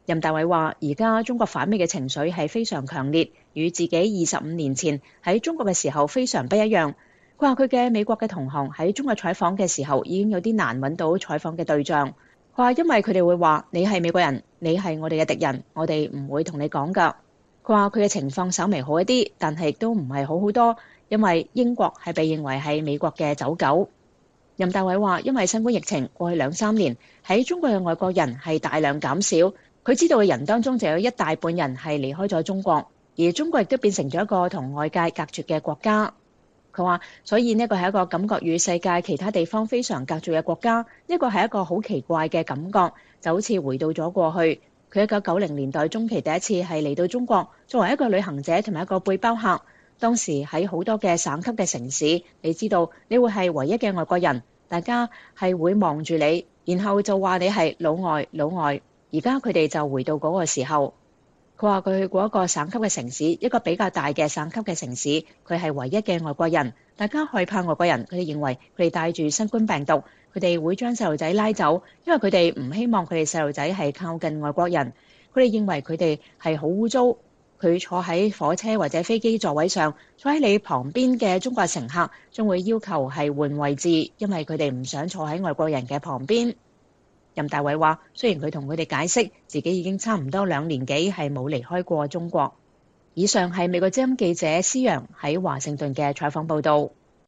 任大偉話：而家中國反美嘅情緒係非常強烈，與自己25年前喺中國嘅時候非常不一樣。佢話佢嘅美國嘅同行喺中國採訪嘅時候已經有啲難揾到採訪嘅對象。佢話因為佢哋會話你係美國人，你係我哋嘅敵人，我哋唔會同你講㗎。佢話佢嘅情況稍微好一啲，但係亦都唔係好好多，因為英國係被認為係美國嘅走狗。任大偉話因為新冠疫情過去2-3年喺中國嘅外國人係大量減少。佢知道嘅人當中就有一大半人係離開咗中國，而中國亦都變成咗一個同外界隔絕嘅國家。佢話，所以呢個係一個感覺與世界其他地方非常隔絕嘅國家，呢個係一個好奇怪嘅感覺，就好似回到咗過去。佢1990年代中期第一次係嚟到中國，作為一個旅行者同埋一個背包客。當時喺好多嘅省級嘅城市，你知道你會係唯一嘅外國人，大家係會望住你，然後就話你係老外，老外。而家佢哋就回到嗰個時候，佢話佢去過一個省級嘅城市，一個比較大嘅省級嘅城市，佢係唯一嘅外國人。大家害怕外國人，佢哋認為佢哋帶住新冠病毒，佢哋會將細路仔拉走，因為佢哋唔希望佢哋細路仔係靠近外國人。佢哋認為佢哋係好污糟。佢坐喺火車或者飛機座位上，坐喺你旁邊嘅中國乘客將會要求係換位置，因為佢哋唔想坐喺外國人嘅旁邊。任大偉話：雖然佢同佢哋解釋自己已經差唔多2年幾係冇離開過中國。以上係美國之音記者施陽喺華盛頓嘅採訪報導。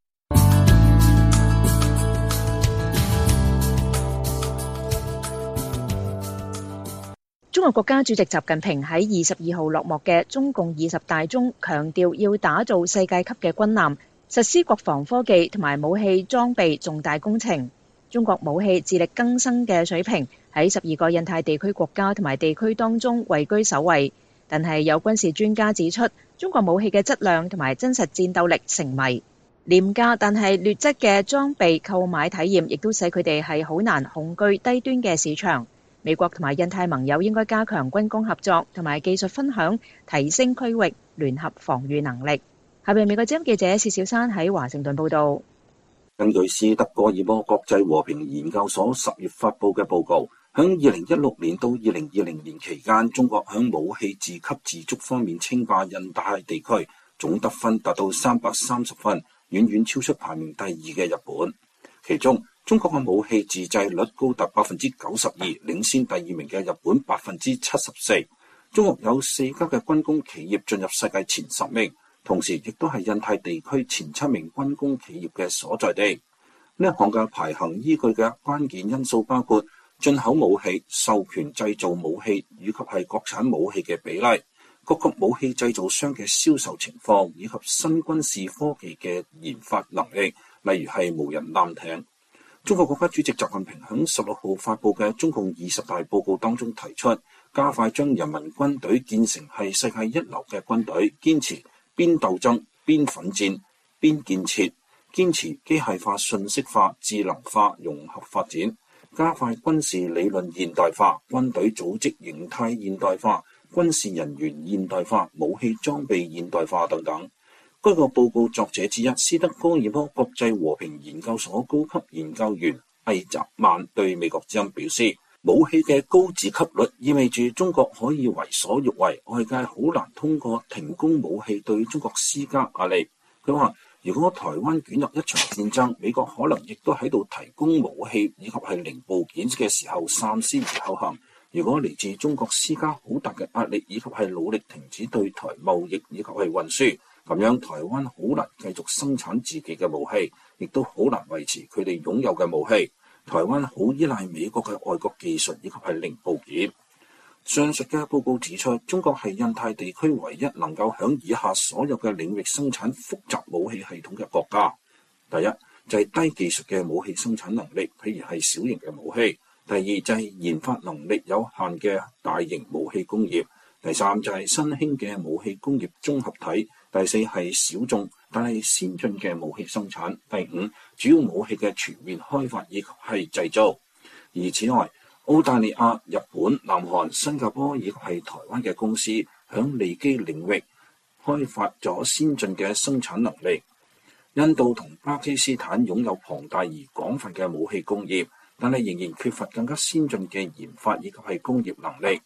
中國國家主席習近平喺22號落幕嘅中共20大中強調要打造世界級嘅軍艦，實施國防科技同埋武器裝備重大工程。中國武器自力更生嘅水平喺12個印太地區國家同埋地區當中位居首位，但係有軍事專家指出，中國武器嘅質量同埋真實戰鬥力成謎，廉價但係劣質嘅裝備購買體驗亦都使佢哋係好難控居低端嘅市場。美國同埋印太盟友應該加強軍工合作同埋技術分享，提升區域聯合防禦能力。下邊美國之音記者薛小山喺華盛頓報道。 根據斯德哥爾摩國際和平研究所10月發佈嘅報告，響2016年到2020年期間，中國響武器自給自足方面稱霸印太地區，總得分達到330分，遠遠超出排名第2嘅日本。其中，中國嘅武器自製率高達92%，領先第2名嘅日本74%。中國有4家嘅軍工企業進入世界前10名。同時，亦都係印太地區前7名軍工企業嘅所在地。呢一項嘅排行依據嘅關鍵因素包括進口武器、授權製造武器以及係國產武器嘅比例、各國武器製造商嘅銷售情況以及新軍事科技嘅研發能力，例如係無人艦艇。中國國家主席習近平喺16號發佈嘅中共20大報告當中提出，加快將人民軍隊建成係世界一流嘅軍隊，堅持邊鬥爭邊奮戰邊建設，堅持機械化、信息化、智能化融合發展，加快軍事理論現代化、軍隊組織形態現代化、軍事人員現代化、武器裝備現代化等等。該個報告作者之一，斯德哥爾摩國際和平研究所高級研究員魏澤曼對美國之音表示，武器嘅高自給率意味住中國可以為所欲為，外界好難通過停工武器對中國施加壓力。佢話，如果台灣捲入一場戰爭，美國可能亦都喺度提供武器以及係零部件嘅時候三思而後行。如果嚟自中國施加好大嘅壓力，以及係努力停止對台貿易以及係運輸，咁樣台灣好難繼續生產自己嘅武器，亦都好難維持佢哋擁有嘅武器。台灣好依賴美國嘅外國技術以及係零部件。上述嘅報告指出，中國係印太地區唯一能夠響以下所有嘅領域生產複雜武器系統嘅國家。第一就係低技術嘅武器生產能力，譬如係小型嘅武器；第二就係研發能力有限嘅大型武器工業；第三就係新興嘅武器工業綜合體；第四係小眾但係先進嘅武器生產；第五，主要武器嘅全面開發以及係製造。而此外，澳大利亞、日本、南韓、新加坡以及係台灣嘅公司響利基領域開發咗先進嘅生產能力。印度同巴基斯坦擁有龐大而廣泛嘅武器工業，但係仍然缺乏更加先進嘅研發以及係工業能力。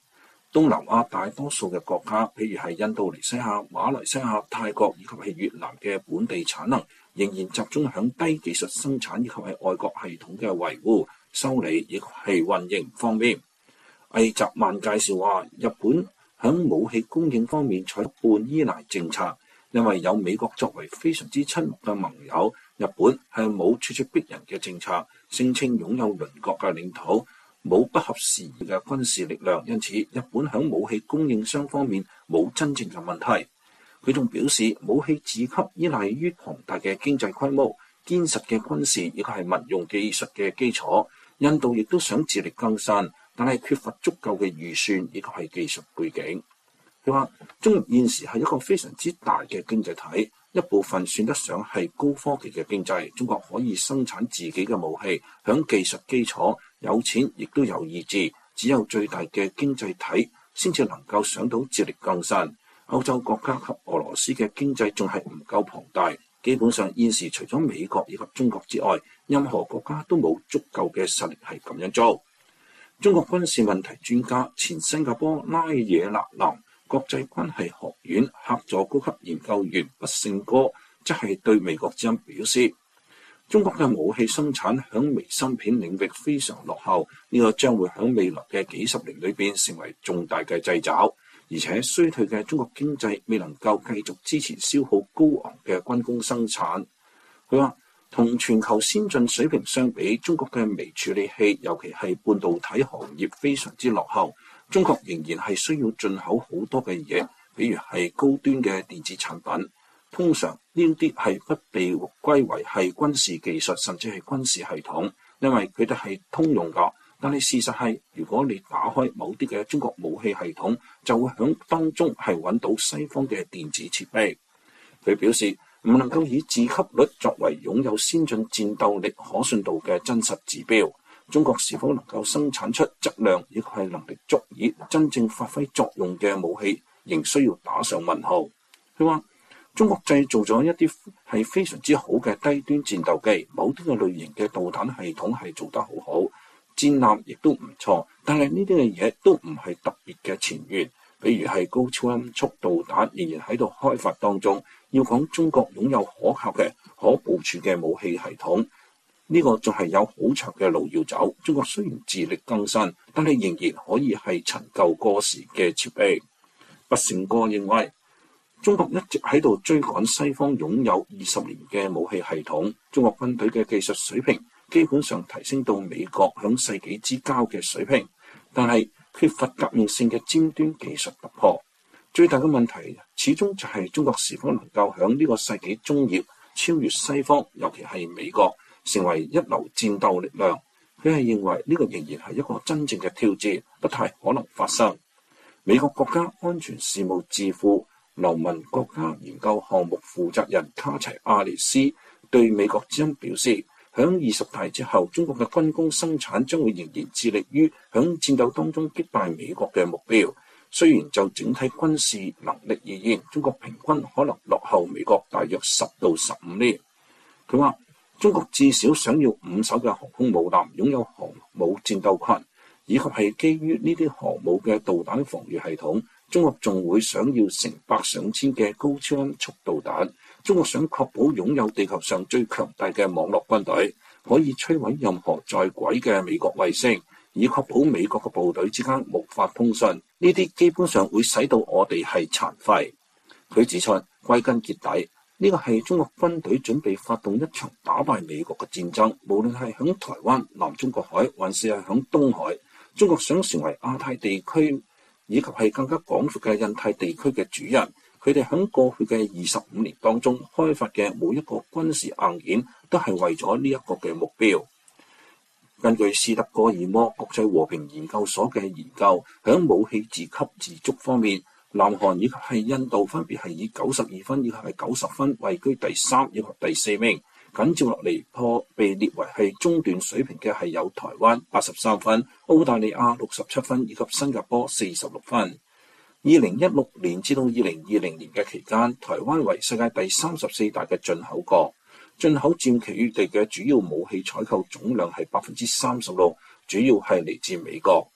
東南亞大多數嘅國家，譬如係印度尼西亞、馬來西亞、泰國以及係越南嘅本地產能，仍然集中響低技術生產以及係外國系統嘅維護、修理以及係運營方面。魏澤曼介紹話，日本響武器供應方面採半依賴政策，因為有美國作為非常之親密嘅盟友，日本係冇咄咄逼人嘅政策，聲稱擁有鄰國嘅領土，冇不合時宜嘅軍事力量，因此日本響武器供應商方面冇真正嘅問題。佢仲表示，武器自給依賴於龐大嘅經濟規模、堅實嘅軍事亦係民用技術嘅基礎。印度亦都想自力更生，但係缺乏足夠嘅預算亦係技術背景。佢話中國現時係一個非常之大嘅經濟體，一部分算得上係高科技嘅經濟。中國可以生產自己嘅武器，響技術基礎有錢，亦都有意志。只有最大嘅經濟體先至能夠想到自力更生。歐洲國家及俄羅斯嘅經濟仲係唔夠龐大，基本上現時除咗美國以及中國之外，任何國家都冇足夠嘅實力係咁樣做。中國軍事問題專家、前新加坡拉惹納南國際關係學院客座高級研究員畢勝歌則係對美國之音表示，中國嘅武器生產響微芯片領域非常落後，呢個將會響未來嘅幾十年裏邊成為重大嘅掣肘，而且衰退嘅中國經濟未能夠繼續支持消耗高昂嘅軍工生產。佢話，同全球先進水平相比，中國嘅微處理器，尤其係半導體行業非常之落後。中國仍然係需要進口好多嘅嘢，比如係高端嘅電子產品。通常呢啲係不被歸為係軍事技術，甚至係軍事系統，因為佢哋係通用㗎。但係事實係，如果你打開某啲嘅中國武器系統，就會響當中係揾到西方嘅電子設備。佢表示，唔能夠以自給率作為擁有先進戰鬥力可信度嘅真實指標。中國是否能夠生產出質量亦係能力足以真正發揮作用嘅武器，仍需要打上問號。佢話，中國製造咗一啲係非常之好嘅低端戰鬥機，某啲嘅類型嘅導彈系統係做得好好，戰艦亦都唔錯，但係呢啲嘅嘢都唔係特別嘅前沿。比如係高超音速導彈仍然喺度開發當中。要講中國擁有可靠嘅可部署嘅武器系統，呢個仲係有好長嘅路要走。中國雖然自力更生，但係仍然可以係陳舊過時嘅設備。畢勝歌認為，中國一直喺度追趕西方擁有20年嘅武器系統，中國軍隊嘅技術水平基本上提升到美國響世紀之交嘅水平，但係缺乏革命性嘅尖端技術突破。最大嘅問題始終就係中國是否能夠響呢個世紀中葉超越西方，尤其係美國，成為一流戰鬥力量。佢係認為呢個仍然係一個真正嘅挑戰，不太可能發生。美國國家安全事務智庫流民國家研究項目負責人卡齊亞尼斯對美國之音表示，響20大之後，中國嘅軍工生產將會仍然致力於響戰鬥當中擊敗美國嘅目標。雖然就整體軍事能力而言，中國平均可能落後美國大約10到15年。佢話，中國至少想要5艘嘅航空母艦，擁有航母戰鬥群，以及係基於呢啲航母嘅導彈防禦系統。中國仲會想要成百上千嘅高超音速導彈。中國想確保擁有地球上最強大嘅網絡軍隊，可以摧毀任何在軌嘅美國衛星，以確保美國嘅部隊之間無法通訊。呢啲基本上會使到我哋係殘廢。佢指出，歸根結底，呢個係中國軍隊準備發動一場打敗美國嘅戰爭，無論係響台灣、南中國海，還是係響東海。中國想成為亞太地區以及係更加廣闊嘅印太地區嘅主人。佢哋響過去嘅25年當中開發嘅每一個軍事硬件，都係為咗呢一個嘅目標。根據斯德哥爾摩國際和平研究所嘅研究，響武器自給自足方面，南韓以及係印度分別係以92分以及係90分位居第3以及第4名。緊接落嚟被列為係中段水平嘅係有台灣83分、澳大利亞67分以及新加坡46分。2016年至到2020年嘅期間，台灣為世界第34大嘅進口國。進口佔其餘地嘅主要武器採購總量係36%，主要係嚟自美國。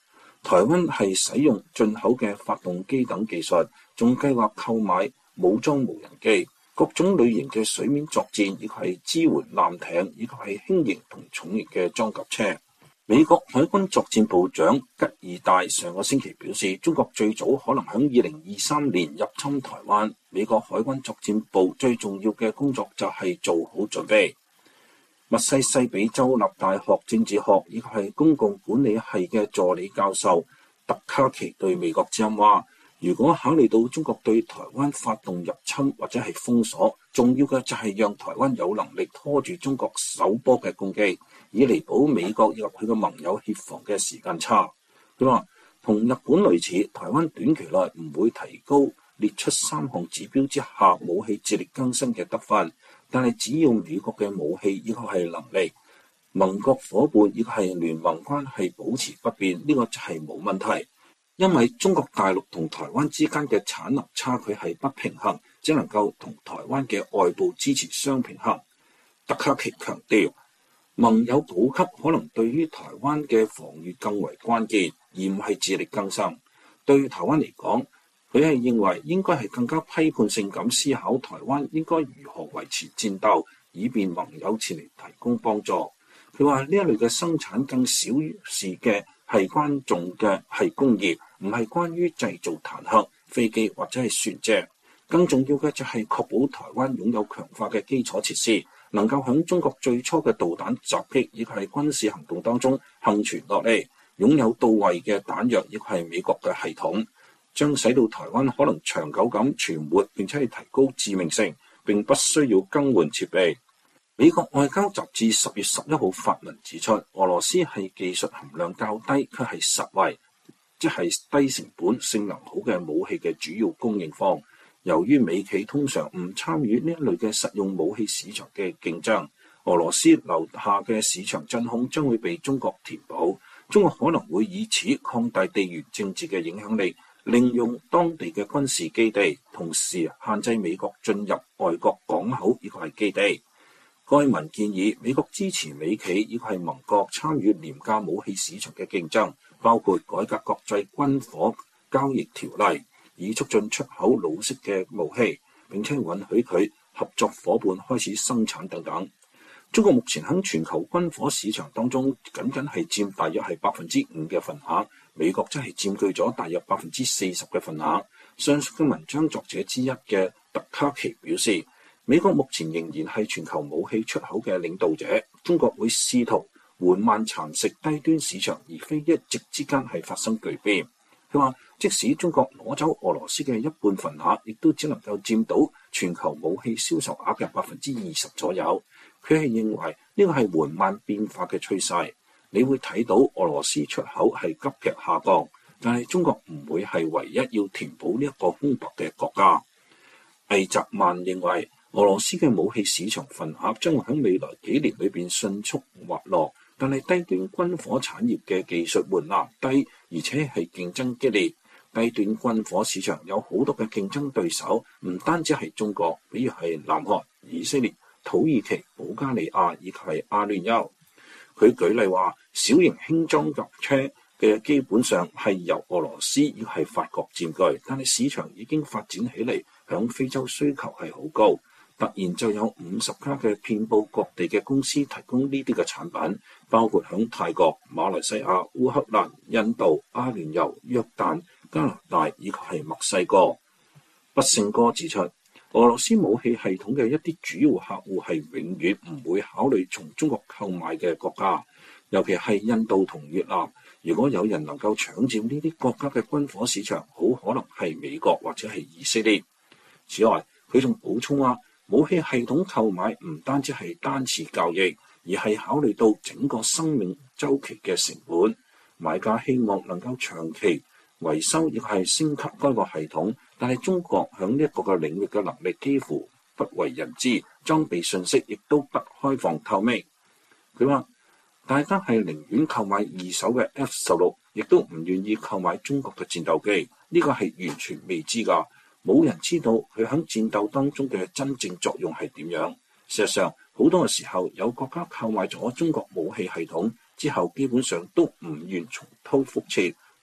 台灣係使用進口嘅發動機等技術，仲計劃購買武裝無人機、各種類型嘅水面作戰，以及係支援艦艇，以及係輕型同重型嘅裝甲車。美國海軍作戰部長吉爾戴上個星期表示，中國最早可能喺2023年入侵台灣。美國海軍作戰部最重要嘅工作就係做好準備。密西西比州立大學政治學以及係公共管理系嘅助理教授特卡奇對美國之音話，如果考慮到中國對台灣發動入侵或者係封鎖，重要嘅就係讓台灣有能力拖住中國首波嘅攻擊，以彌補美國以及佢嘅盟友協防嘅時間差。佢話同日本類似，台灣短期內唔會提高列出3項指標之下武器自力更生嘅得分，但係只要美國嘅武器以及係能力、盟國夥伴以及係聯盟關係保持不變，呢個就係冇問題。因為中國大陸同台灣之間嘅產能差距係不平衡，只能夠同台灣嘅外部支持相平衡。特卡奇強調，盟友補給可能對於台灣嘅防禦更為關鍵，而唔係自力更生。對於台灣嚟講，佢係認為應該係更加批判性咁思考台灣應該如何維持戰鬥，以便盟友前嚟提供幫助。佢話呢一類嘅生產更少是嘅係關重嘅係工業，唔係關於製造坦克、飛機或者係船隻。更重要嘅就係確保台灣擁有強化嘅基礎設施，能夠喺中國最初嘅導彈襲擊以及係軍事行動當中幸存落嚟，擁有到位嘅彈藥，亦係美國嘅系統，將使到台灣可能長久咁存活，並且係提高致命性，並不需要更換設備。美國外交雜誌10月11號發文指出，俄羅斯係技術含量較低，卻係實惠，即係低成本、性能好嘅武器嘅主要供應方。由於美企通常唔參與呢一類嘅實用武器市場嘅競爭，俄羅斯留下嘅市場真空將會被中國填補。中國可能會以此擴大地緣政治嘅影響力，利用當地嘅軍事基地，同時限制美國進入外國港口以及係基地。該文建議美國支持美企以及係盟國參與廉價武器市場嘅競爭，包括改革國際軍火交易條例，以促進出口老式嘅武器，並且允許佢合作夥伴開始生產等等。中國目前喺全球軍火市場當中僅係佔大約係5%嘅份額，美國則係佔據咗大約40%嘅份額。上述嘅文章作者之一嘅特卡奇表示，美國目前仍然係全球武器出口嘅領導者，中國會試圖緩慢蠶食低端市場，而非一夕之間係發生巨變。佢話，即使中國攞走俄羅斯嘅一半份額，亦都只能夠佔到全球武器銷售額嘅20%左右。佢係認為呢個係緩慢變化嘅趨勢。你會睇到俄羅斯出口係急劇下降，但係中國唔會係唯一要填補呢一個空白嘅國家。魏澤曼認為，俄羅斯嘅武器市場份額將會喺未來幾年裏邊迅速滑落，但係低端軍火產業嘅技術門檻低，而且係競爭激烈。低端軍火市場有好多嘅競爭對手，唔單止係中國，比如係南韓、以色列、土耳其、保加利亞以及係阿聯酋。佢舉例話，小型輕裝甲車嘅基本上係由俄羅斯亦係法國佔據，但係市場已經發展起嚟，響非洲需求係好高。突然就有50家嘅遍佈各地嘅公司提供呢啲嘅產品，包括響泰國、馬來西亞、烏克蘭、印度、阿聯酋、約旦、加拿大以及係墨西哥。畢勝哥指出，俄羅斯武器系統嘅一啲主要客戶係永遠唔會考慮從中國購買嘅國家，尤其係印度同越南。如果有人能夠搶佔呢啲國家嘅軍火市場，好可能係美國或者係以色列。此外，佢仲補充話，武器系統購買唔單止係單次交易，而係考慮到整個生命週期嘅成本。買家希望能夠長期維修，亦係升級該個系統，但係中國響呢一個嘅領域嘅能力幾乎不為人知，裝備信息亦都不開放透明。佢話，大家係寧願購買二手嘅 F-16，亦都唔願意購買中國嘅戰鬥機，呢個係完全未知㗎。冇人知道佢喺戰鬥當中嘅真正作用係點樣。事實上，好多嘅時候有國家購買咗中國武器系統之後，基本上都唔願重蹈覆轍，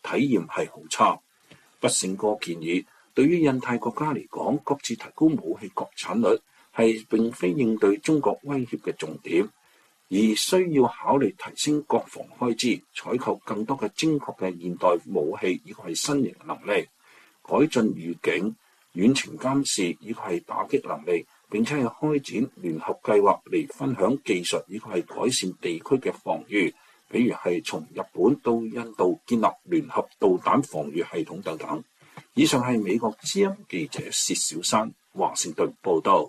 體驗係好差。不勝哥建議，對於印太國家嚟講，各自提高武器國產率係並非應對中國威脅嘅重點，而需要考慮提升國防開支，採購更多嘅精確嘅現代武器，以及係新型能力，改進預警、遠程監視，以及係打擊能力，並且係開展聯合計劃嚟分享技術，以及係改善地區嘅防禦，比如係從日本到印度建立聯合導彈防禦系統等等。以上係美國之音記者薛小山華盛頓報道。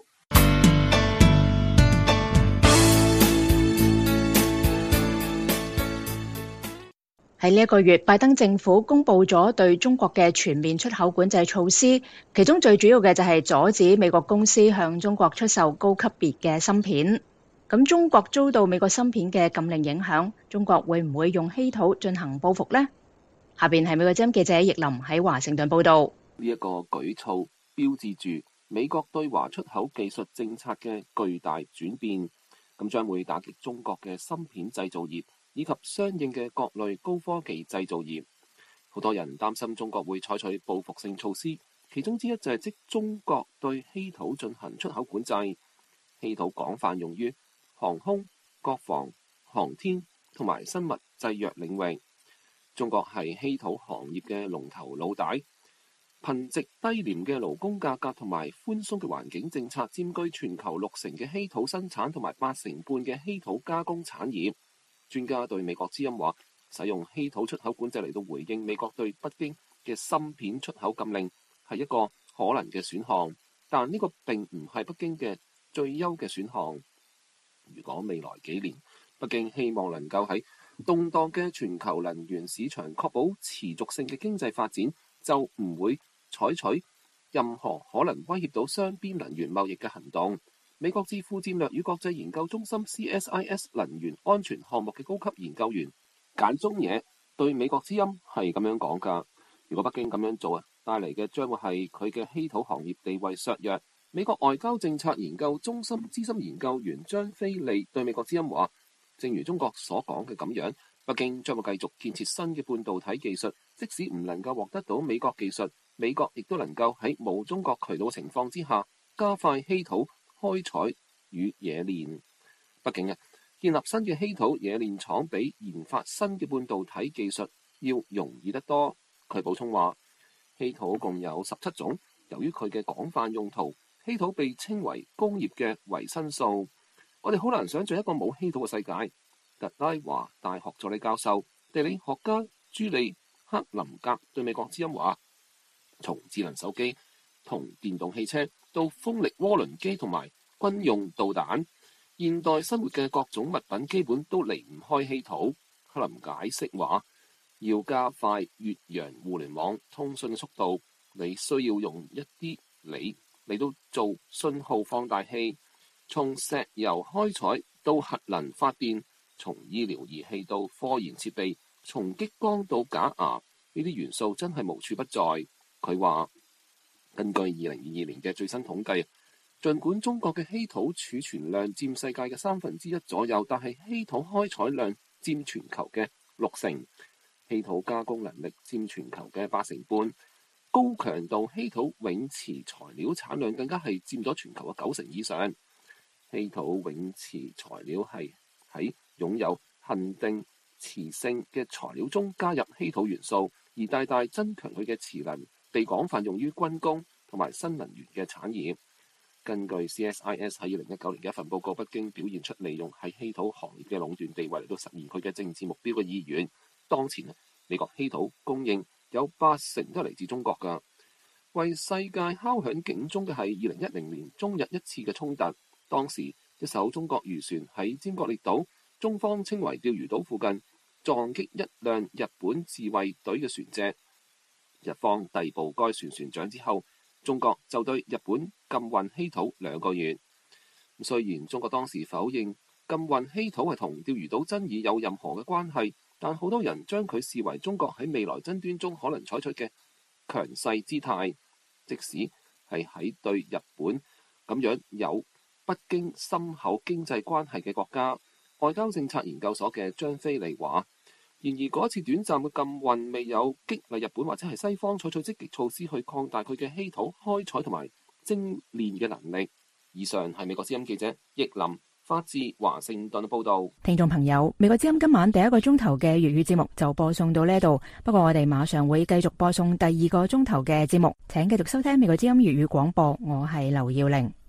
喺呢一個月，拜登政府公布咗對中國嘅全面出口管制措施，其中最主要嘅就係阻止美國公司向中國出售高級別嘅芯片。咁中國遭到美國芯片嘅禁令影響，中國會唔會用稀土進行報復呢？下邊係美國之音記者易林喺華盛頓報道。 呢一個舉措標誌住美國對華出口技術政策嘅巨大轉變，咁將會打擊中國嘅芯片製造業以及相應嘅各類高科技製造業。好多人擔心中國會採取報復性措施，其中之一就係即中國對稀土進行出口管制。稀土廣泛用於航空、國防、航天同埋生物製藥領域。中國係稀土行業嘅龍頭老大，貧瘠低廉嘅勞工價格同埋寬鬆嘅環境政策佔據全球60%嘅稀土生產同埋80%半嘅稀土加工產業。專家對美國之音話，使用稀土出口管制嚟到回應美國對北京嘅芯片出口禁令係一個可能嘅選項，但呢個並唔係北京嘅最優嘅選項。如果未來幾年北京希望能夠喺動盪嘅全球能源市場確保持續性嘅經濟發展，就唔會採取任何可能威脅到雙邊能源貿易嘅行動。美國智庫戰略與國際研究中心 CSIS 能源安全項目嘅高級研究員簡中野對美國之音係咁樣講㗎：如果北京咁樣做帶嚟嘅將會係佢嘅稀土行業地位削弱。美國外交政策研究中心資深研究員張飛利對美國之音話，正如中國所講嘅咁樣，北京將會繼續建設新嘅半導體技術，即使唔能夠獲得到美國技術，美國亦都能夠喺冇中國渠道嘅情況之下，加快稀土開採與冶煉。畢竟建立新嘅稀土冶煉廠比研發新嘅半導體技術要容易得多。佢補充話，稀土共有17種，由於佢嘅廣泛用途，稀土被稱為工業嘅維生素。我哋好難想像一個冇稀土嘅世界。特拉華大學助理教授、地理學家朱利克林格對美國之音話，從智能手機同電動汽車到風力渦輪機同埋軍用導彈，現代生活嘅各種物品基本都離唔開稀土。克林解釋話，要加快越洋互聯網通訊速度，你需要用一啲鋰嚟到做信號放大器。從石油開採到核能發電，從醫療儀器到科研設備，從激光到假牙，呢啲元素真係無處不在。佢話，根據2022年嘅最新統計，儘管中國嘅稀土儲存量佔世界嘅1/3左右，但係稀土開採量佔全球嘅60%，稀土加工能力佔全球嘅80%半，高強度稀土永磁材料產量更加係佔咗全球嘅90%以上。稀土永磁材料係喺擁有恒定磁性嘅材料中加入稀土元素，而大大增強佢嘅磁能，被廣泛用於軍工同埋新能源嘅產業。根據 CSIS 喺2019年嘅一份報告，北京表現出利用喺稀土行業嘅壟斷地位嚟到實現佢嘅政治目標嘅意願。當前美國稀土供應有80%都係嚟自中國㗎。為世界敲響警鐘嘅係2010年中日一次嘅衝突。當時一艘中國漁船喺尖閣列島，中方稱為釣魚島附近撞擊一輛日本自衛隊嘅船隻，日方逮捕該船船長之後，中國就對日本禁運稀土2個月。雖然中國當時否認禁運稀土係同釣魚島爭議有任何嘅關係，但好多人將佢視為中國喺未來爭端中可能採取嘅強勢姿態。即使係喺對日本咁樣有北京深厚經濟關係嘅國家，外交政策研究所嘅張飛利話， 然而嗰次短暫嘅禁運未有激勵日本或者係西方採取積極措施去擴大佢嘅稀土開採同埋精煉嘅能力。以上係美國之音記者益林發自華盛頓報道。 聽眾朋友，美國之音今晚第一個鐘頭嘅粵語節目就播送到呢度，不過我哋馬上會繼續播送第二個鐘頭嘅節目，請繼續收聽美國之音粵語廣播，我係劉耀玲。